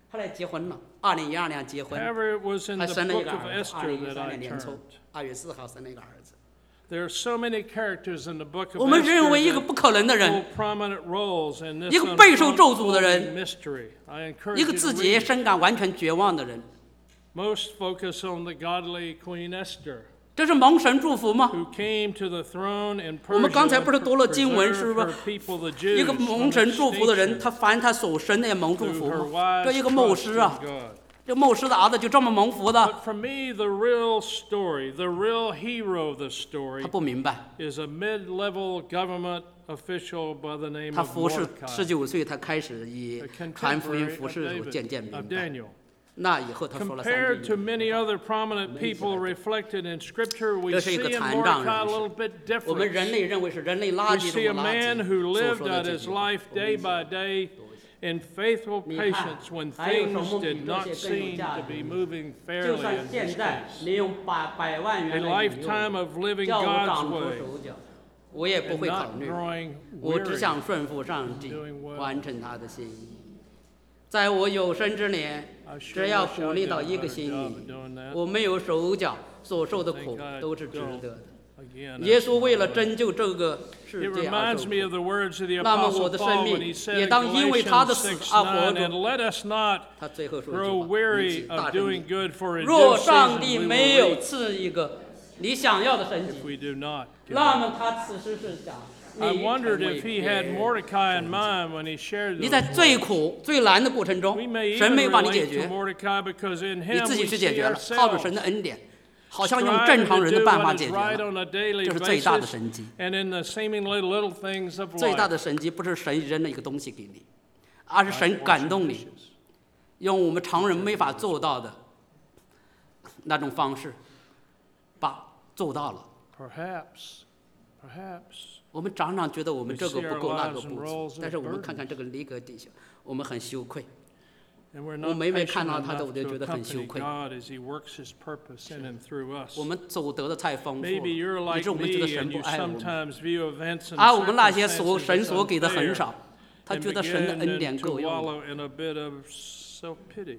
后来结婚了，二零一二年结婚， However, it was in 还 the 生了一 book 个 of 儿子。二 Esther 零一 that 三 I 年年初 turned. 二月四号生了一个儿子。 There are so many characters in the book of 我们认为一 Esther 个 that 不可能的 hold 人， prominent roles in this 一个备受咒诅的人， unfolding mystery. I encourage 一 you 个 to 自己 read 也 it. 深感完全绝望的人。 Most focus on the godly Queen Esther, 这是蒙神祝福吗？ who came to the throne in 我们刚才 Persia 不是 to 读了经文，是 preserve 吧 her people, the 一 Jews, 个 from 蒙神祝福的人， extinction 他凡他所生的也蒙祝 through 福 her 吗？ wise 这一个牧 trust 师 in 啊， God. 这牧师的儿子就这么蒙福的， But for me, the real story, the real hero of the story, 他不明白。 is a mid-level government official by the name 他 of 服侍 Mordecai, 十九岁，他开始以 a 传福音 contemporary 服 of 侍，渐渐 David, 明 of 白。 Daniel. 那以后他说了三 Compared 句 to many other prominent people reflected in Scripture, we 这是一 see 个 in 残障 Mordecai a 人士。 little bit 我们 different. 人类认为是人类垃 We 圾 see 中 a 的垃 man 圾 who 所 lived 说的 out 这 his 句话。 life day by day in faithful 你看， patience when 还有什 things 么比 did 这 not 些更有 seem 价 to 值 be 呢？ moving 就 fairly 算 in 现 his 在 case. 你用百百万 A 元来引诱 lifetime of living 叫我 God's 长出 way 手脚，我也不 and 会考 not 虑， growing 我只 weary. 想顺服上帝 doing well， 完成他的心意。在我有生之年， I sure 只要 wish 鼓 I 励 did 到 a 一个 better 心 job 意 of doing，that. 我没有手脚所受的 I 苦 think I 都是值 don't. 得的。 Again, 耶 that's 稣为了 why. 拯救这个世 It 界而 reminds 受 me 苦 of the words of the 那么我 Apostle 的生 Paul 命 when he said 也 in 当因为他的 Galatians 死 six 而活 nine, 着。 and let us not 他最后说一 grow 句话： weary 你大 of 声 doing 地 good, for in 若 due 上 season 帝 we 没 will 有 reap 赐一个你想要的神 if 迹， we do not. give 那 up. 么他此时是想 I 你 wondered 成为 if he 别 had 人 Mordecai in mind when he shared 你 those 在最 words. 苦最难的过程中 We，may 神 even 没有帮你解 relate to 决， Mordecai because in 你 him 自己 we 去解 see 决了，靠着 ourselves 神的恩典，好像用 striving 正常 to 人的 do 办法 what 解 is 决 right 了。 on a daily 这是最大的 basis 神迹。 and in the seemingly little things of 最大 life. 的神迹不是神扔了一个东西给你，而是神感动你，用我们常人没法做到的那种方式，把做到了。 Perhaps, perhaps. 我们常常觉得我们这个不够，那个不 We see our lives and 足 roles，as 但是我们看看这个尼格弟兄，我们很羞愧。 And we're 我 not 每每 patient 看到他的， enough 我就觉 to 得很羞 accompany 愧。 God as He works His purpose in and through us. 我们走得的太丰富了， Maybe you're 以 like 致我们觉得 me 神 and 不 you 爱我们， sometimes view events and 而我们那些所 circumstances 神 as 所给的很 unfair 少，他 and 觉得神的 begin 恩典 to 够用了。 wallow in a bit of self-pity,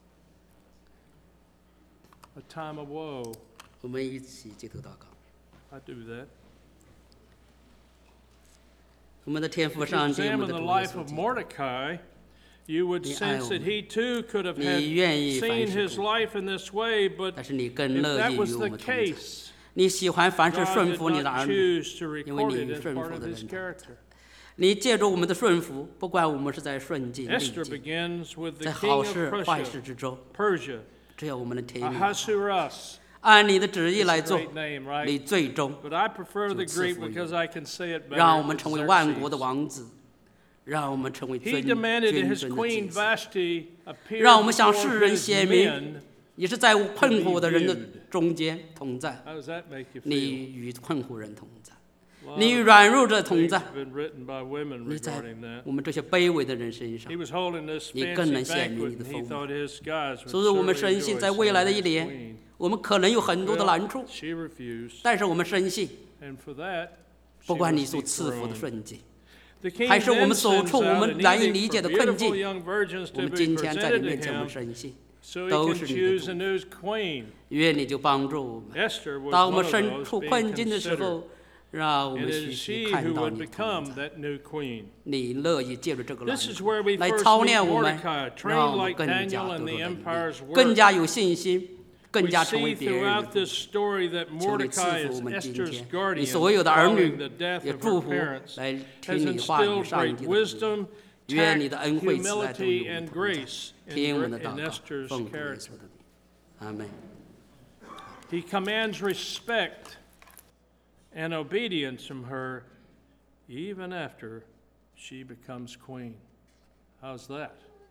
a time of woe. 我们一起低头祷告。 I do that. 我们的天父 If you 上帝，我 examine 们的 the 主耶 life 稣 of 基督， Mordecai, you would 你爱 sense 我 that 们， he too could have 你 had 愿意凡 seen 事 his 苦， life in this way, but 但是你更 if 乐 that 意 was 与我 the 们同在。 case, 你喜欢凡事 God 顺 did 服你的 not 儿女， choose to 因为 record 你 it as 顺 part 服 of 的 his 人 character. 你借助我们的顺服，不管我们是在顺境逆 Esther 境， begins with 在 the king 好 of 事坏事 Prussia, 之中， Persia, 只有我们的天命， Ahasuerus. 按你的旨意 It's 来 a 做， great name, 你 right? 最终 But I prefer the 就赐 Greek 福于 because I can say it 让我 better. 们 It's 成为万国的 Xerxes. 王子，让我们成为 He 尊 demanded 君 his 尊的 queen 祭司。 Vashti appear 让我们向 before 世人 his 显明 men. 你是在困苦的人的中间同在， How does that make you 你 feel? 与困苦人同在， A lot 你与 of 软弱者同 things 在， have been written by women 你在 regarding that. 我们这些卑微的人身上 He。was holding this 你更 fancy 能显明 banquet, 你的 and he 丰富。 thought his guys would 所以我们 surely 深信，在 rejoice 未来的 in 一 his 年， queen. 我们可能有很多的 Well, 难处， she refused, 但是我们深信， and for that, 不 she 管 was 你所赐福的 dethroned. 顺境， The king 还是我 then 们所 sends 处我 out 们 an 难以 edict 理解 for 的困 beautiful 境， young virgins 我 to 们 be 今天在你 presented to 面前，我们 him 深信， so he 都 can 是你的 choose 祝 a 福。 new queen. 愿你就帮助我们。 Esther was 当我 one 们 of 身 those 处 being 困境的时 considered, 候，让我 and 们 it 许 is 许 she 看 who 到 would 你同 become 在。 that new queen. 你乐意借助这个难 This is 处 where we 来 first 操 meet 练我们， Mordecai, 让 trained 我们 like 更加 Daniel 得 in 着 the 能力， empire's 更 work. 加有信心，更 We 加成为 see 别人的 throughout 祝 this 福。 story that 求你 Mordecai 赐福 is 我们今 Esther's 天， guardian 你所有的儿 following 女 the death 也 of 祝 her 福 parents, 来 has 听你话语 instilled 上 great 帝的旨意。 wisdom, 愿 tact, 你的恩惠慈爱都与 humility, 我们 and 同在。 grace in, 听我们的 in 祷告， Esther's 奉主耶 character. 稣的名，阿门。 He commands respect and obedience from her even after she becomes queen. How's that?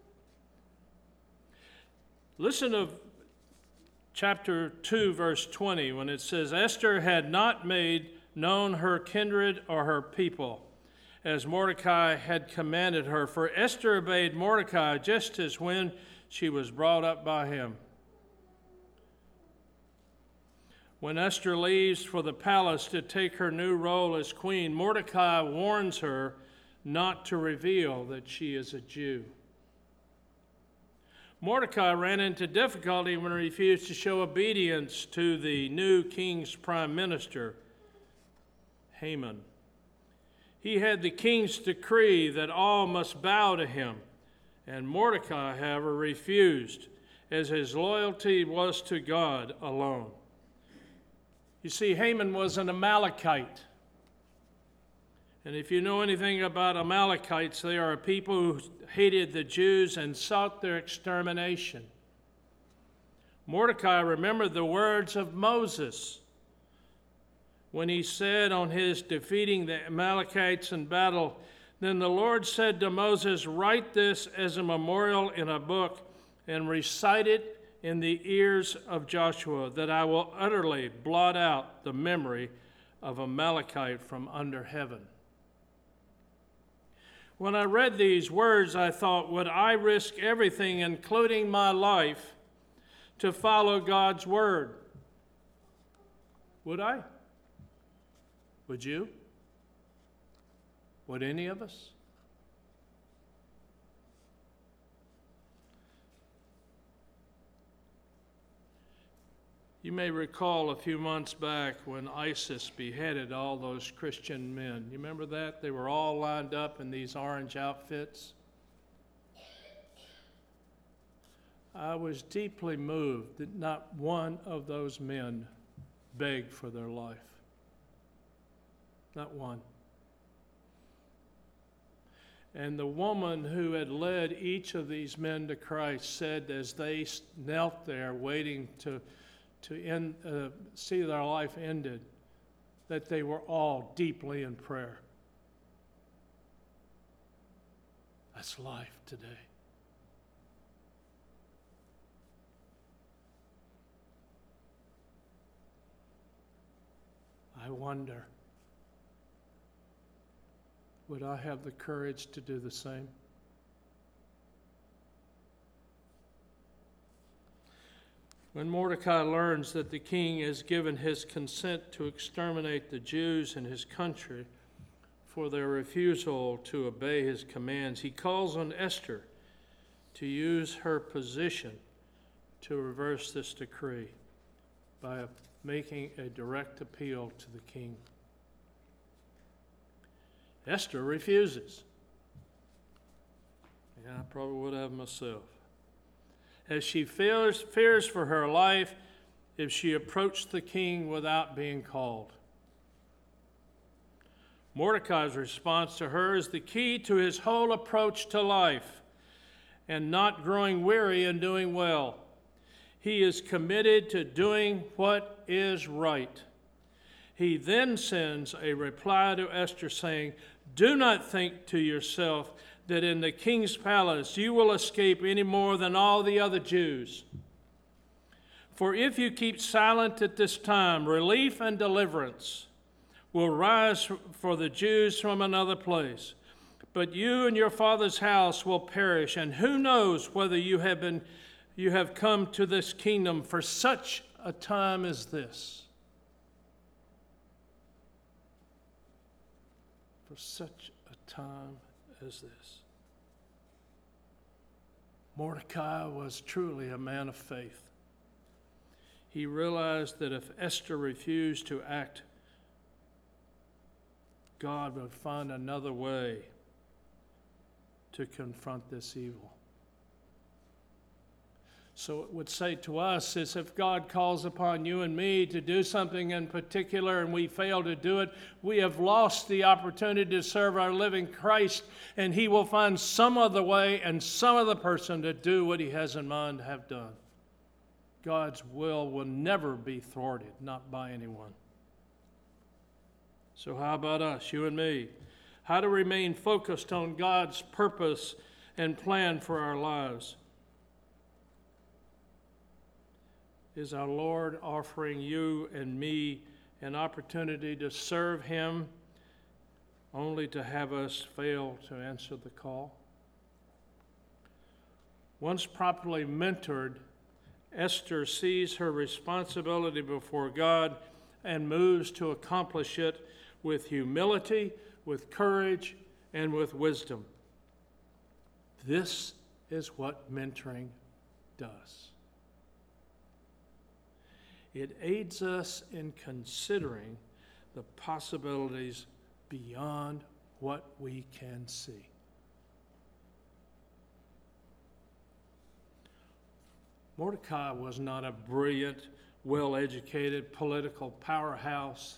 Listen to chapter two, verse twenty, when it says, Esther had not made known her kindred or her people, as Mordecai had commanded her. For Esther obeyed Mordecai just as when she was brought up by him. When Esther leaves for the palace to take her new role as queen, Mordecai warns her not to reveal that she is a Jew. Mordecai ran into difficulty when he refused to show obedience to the new king's prime minister, Haman. He had the king's decree that all must bow to him, and Mordecai, however, refused, as his loyalty was to God alone. You see, Haman was an Amalekite. And if you know anything about Amalekites, they are a people who hated the Jews and sought their extermination. Mordecai remembered the words of Moses when he said on his defeating the Amalekites in battle, "Then the Lord said to Moses, write this as a memorial in a book and recite it in the ears of Joshua, that I will utterly blot out the memory of Amalekite from under heaven." When I read these words, I thought, would I risk everything, including my life, to follow God's word? Would I? Would you? Would any of us? You may recall a few months back when ISIS beheaded all those Christian men. You remember that? They were all lined up in these orange outfits. I was deeply moved that not one of those men begged for their life. Not one. And the woman who had led each of these men to Christ said, as they knelt there waiting to, to end, uh, see their life ended, that they were all deeply in prayer. That's life today. I wonder, would I have the courage to do the same? When Mordecai learns that the king has given his consent to exterminate the Jews in his country for their refusal to obey his commands, he calls on Esther to use her position to reverse this decree by making a direct appeal to the king. Esther refuses. Yeah, I probably would have myself. As she fears, fears for her life if she approached the king without being called. Mordecai's response to her is the key to his whole approach to life and not growing weary and doing well. He is committed to doing what is right. He then sends a reply to Esther saying, "Do not think to yourself that in the king's palace you will escape any more than all the other Jews. For if you keep silent at this time, relief and deliverance will rise for the Jews from another place. But you and your father's house will perish, and who knows whether you have been you have come to this kingdom for such a time as this." For such a time as this. Mordecai was truly a man of faith. He realized that if Esther refused to act, God would find another way to confront this evil. So it would say to us is if God calls upon you and me to do something in particular and we fail to do it, we have lost the opportunity to serve our living Christ, and he will find some other way and some other person to do what he has in mind to have done. God's will will never be thwarted, not by anyone. So how about us, you and me? How to remain focused on God's purpose and plan for our lives? Is our Lord offering you and me an opportunity to serve him only to have us fail to answer the call? Once properly mentored, Esther sees her responsibility before God and moves to accomplish it with humility, with courage, and with wisdom. This is what mentoring does. It aids us in considering the possibilities beyond what we can see. Mordecai was not a brilliant, well-educated political powerhouse,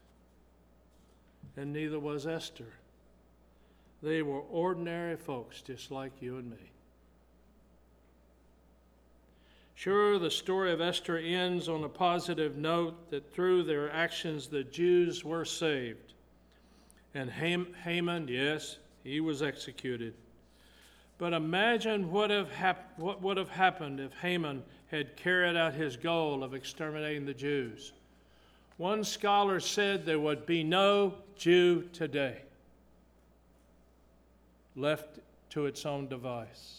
and neither was Esther. They were ordinary folks just like you and me. Sure, the story of Esther ends on a positive note that through their actions the Jews were saved. And Haman, yes, he was executed. But imagine what, have hap- what would have happened if Haman had carried out his goal of exterminating the Jews. One scholar said there would be no Jew today left to its own device.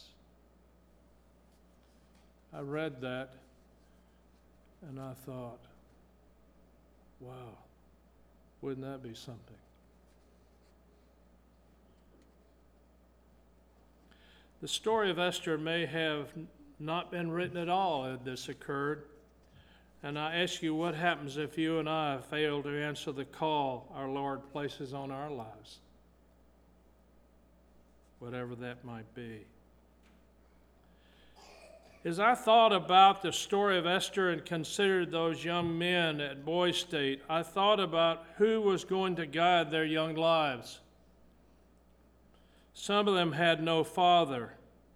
I read that and I thought, wow, wouldn't that be something? The story of Esther may have not been written at all had this occurred. And I ask you, what happens if you and I fail to answer the call our Lord places on our lives? Whatever that might be. As I thought about the story of Esther and considered those young men at Boys State, I thought about who was going to guide their young lives. Some of them had no father.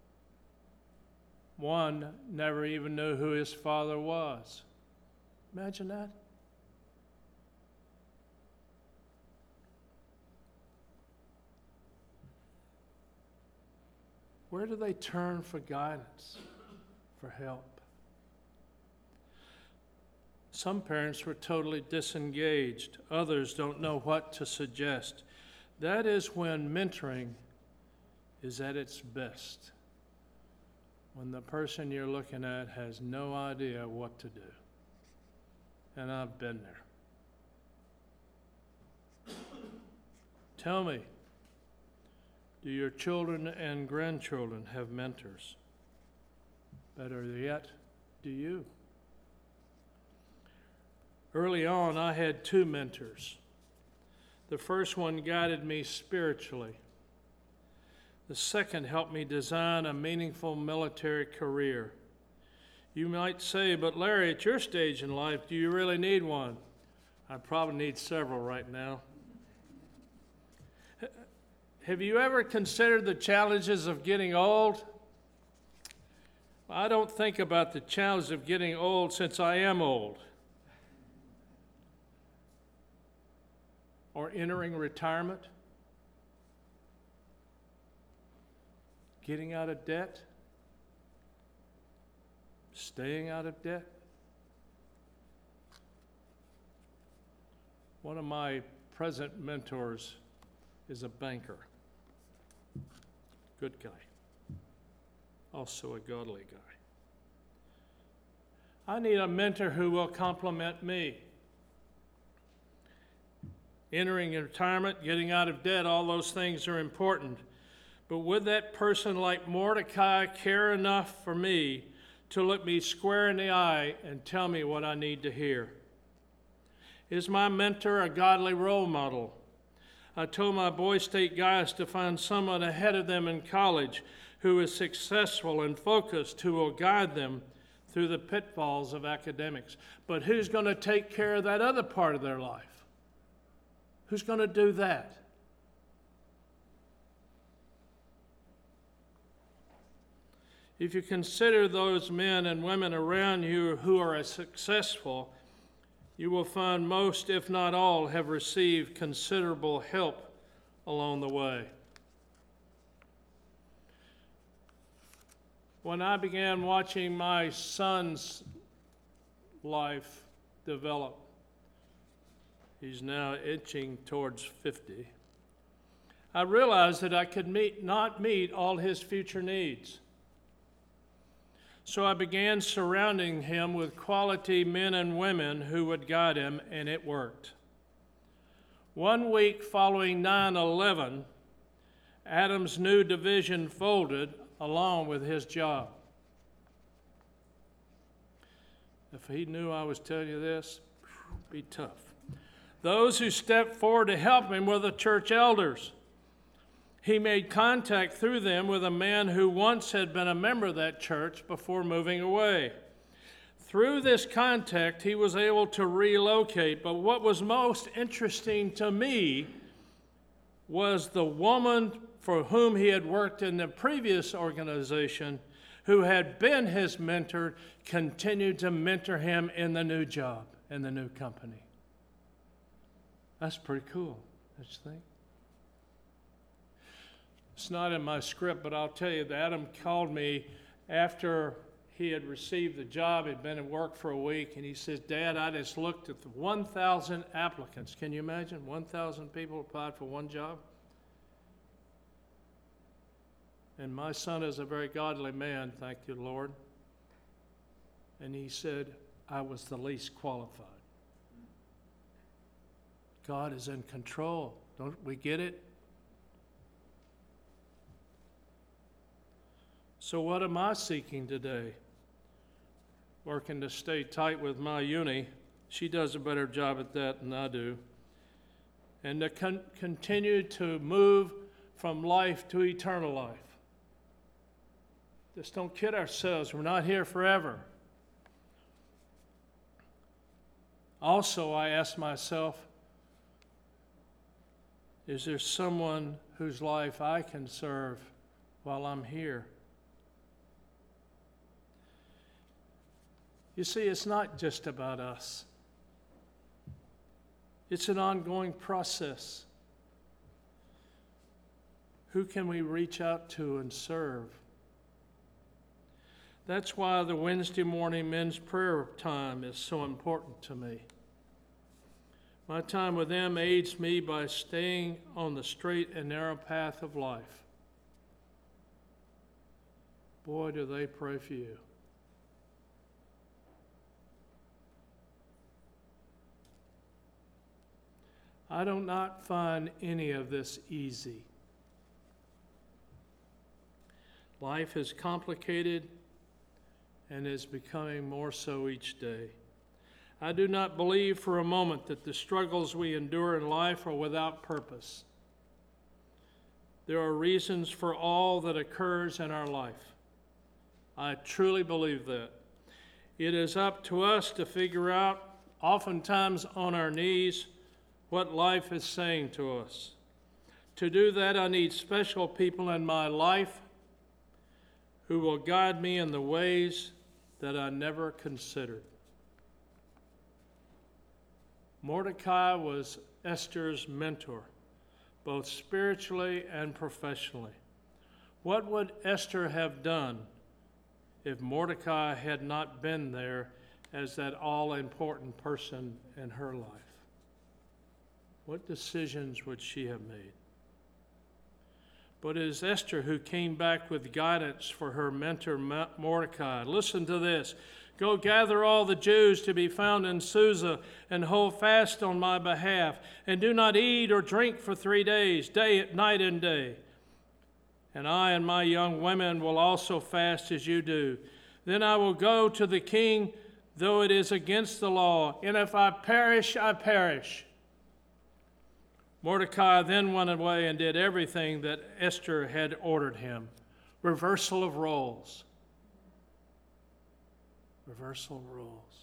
One never even knew who his father was. Imagine that. Where do they turn for guidance, for help? Some parents were totally disengaged. Others don't know what to suggest. That is when mentoring is at its best. When the person you're looking at has no idea what to do. And I've been there. Tell me, do your children and grandchildren have mentors? Better yet, do you? Early on, I had two mentors. The first one guided me spiritually. The second helped me design a meaningful military career. You might say, but Larry, at your stage in life, do you really need one? I probably need several right now. Have you ever considered the challenges of getting old? I don't think about the challenge of getting old since I am old. Or entering retirement. Getting out of debt. Staying out of debt. One of my present mentors is a banker. Good guy. Also a godly guy. I need a mentor who will complement me. Entering retirement, getting out of debt, all those things are important. But would that person like Mordecai care enough for me to look me square in the eye and tell me what I need to hear? Is my mentor a godly role model? I told my Boys State guys to find someone ahead of them in college who is successful and focused, who will guide them through the pitfalls of academics. But who's going to take care of that other part of their life? Who's going to do that? If you consider those men and women around you who are successful, you will find most, if not all, have received considerable help along the way. When I began watching my son's life develop, he's now inching towards fifty, I realized that I could meet, not meet all his future needs. So I began surrounding him with quality men and women who would guide him, and it worked. One week following nine eleven, Adam's new division folded along with his job. If he knew I was telling you this, it'd be tough. Those who stepped forward to help him were the church elders. He made contact through them with a man who once had been a member of that church before moving away. Through this contact, he was able to relocate. But what was most interesting to me was the woman for whom he had worked in the previous organization, who had been his mentor, continued to mentor him in the new job, in the new company. That's pretty cool, don't you think? It's not in my script, but I'll tell you that Adam called me after he had received the job. He'd been at work for a week, and he says, Dad, I just looked at the one thousand applicants. Can you imagine? one thousand people applied for one job? And my son is a very godly man, thank you, Lord. And he said, I was the least qualified. God is in control. Don't we get it? So what am I seeking today? Working to stay tight with my uni. She does a better job at that than I do. And to con- continue to move from life to eternal life. Just don't kid ourselves. We're not here forever. Also, I ask myself, is there someone whose life I can serve while I'm here? You see, it's not just about us. It's an ongoing process. Who can we reach out to and serve? That's why the Wednesday morning men's prayer time is so important to me. My time with them aids me by staying on the straight and narrow path of life. Boy, do they pray for you. I do not find any of this easy. Life is complicated and is becoming more so each day. I do not believe for a moment that the struggles we endure in life are without purpose. There are reasons for all that occurs in our life. I truly believe that. It is up to us to figure out, oftentimes on our knees, what life is saying to us. To do that, I need special people in my life who will guide me in the ways that I never considered. Mordecai was Esther's mentor, both spiritually and professionally. What would Esther have done if Mordecai had not been there as that all-important person in her life? What decisions would she have made? But it is Esther who came back with guidance for her mentor Mordecai. Listen to this. Go gather all the Jews to be found in Susa and hold fast on my behalf, and do not eat or drink for three days, day, night and day. And I and my young women will also fast as you do. Then I will go to the king, though it is against the law, and if I perish, I perish. Mordecai then went away and did everything that Esther had ordered him. Reversal of roles. Reversal of roles.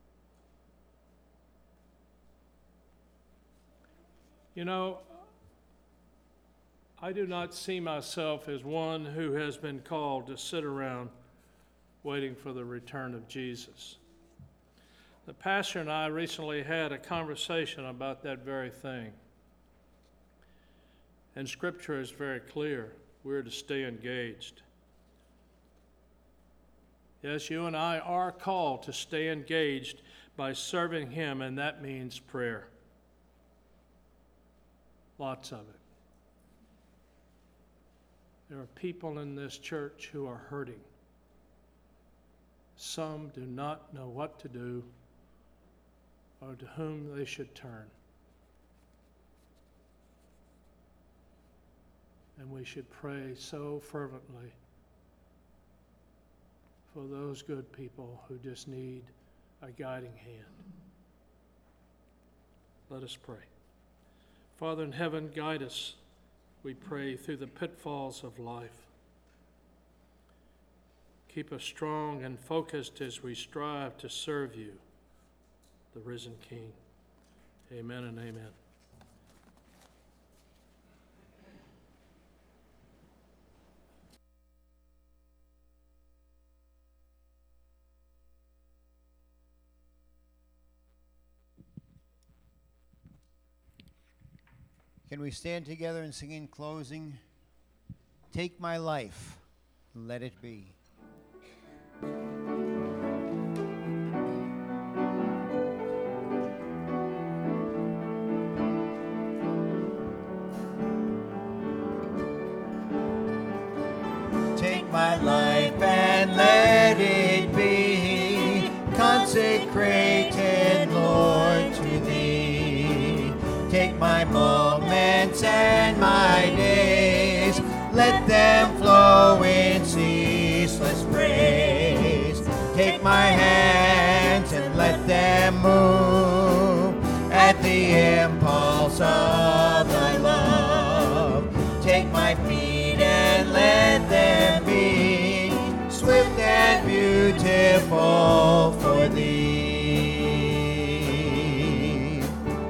You know, I do not see myself as one who has been called to sit around waiting for the return of Jesus. The pastor and I recently had a conversation about that very thing. And Scripture is very clear. We're to stay engaged. Yes, you and I are called to stay engaged by serving Him, and that means prayer. Lots of it. There are people in this church who are hurting. Some do not know what to do or to whom they should turn. And we should pray so fervently for those good people who just need a guiding hand. Let us pray. Father in heaven, guide us, we pray, through the pitfalls of life. Keep us strong and focused as we strive to serve you, the risen King. Amen and amen. Can we stand together and sing in closing? Take my life, let it be. Take my life and let it be consecrated, Lord, to thee. Take my moments and my days, let them flow in ceaseless praise. Take my hands and let them move at the impulse of thy love. Take my feet and let them be swift and beautiful for thee.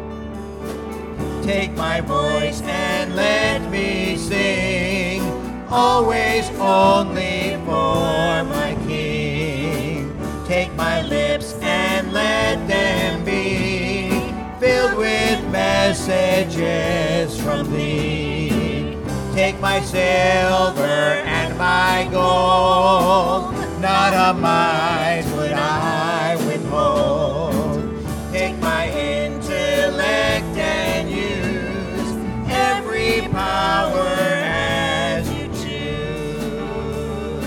Take my voice and let me sing, always only for my King. Take my lips and let them be filled with messages from thee. Take my silver and my gold, not a mite would I withhold. Take my intellect and use every power as you choose.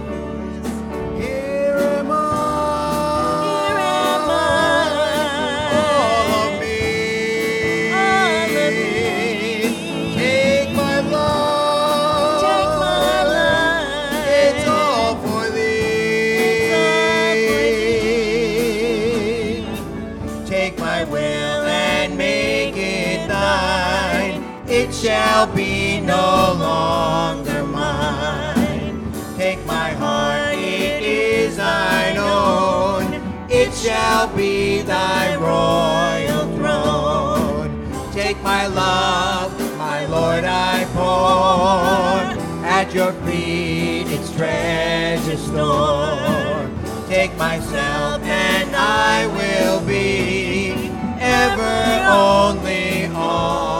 Here am I, Here am I, all of me. all of me. Take my love, Take my life. it's all for thee. Take my will and make it thine, it shall be no longer mine. Take my heart, it is thine own, it shall be thy royal throne. Take my love, my Lord, I pour at your feet its treasure store. Take myself and I will be ever only all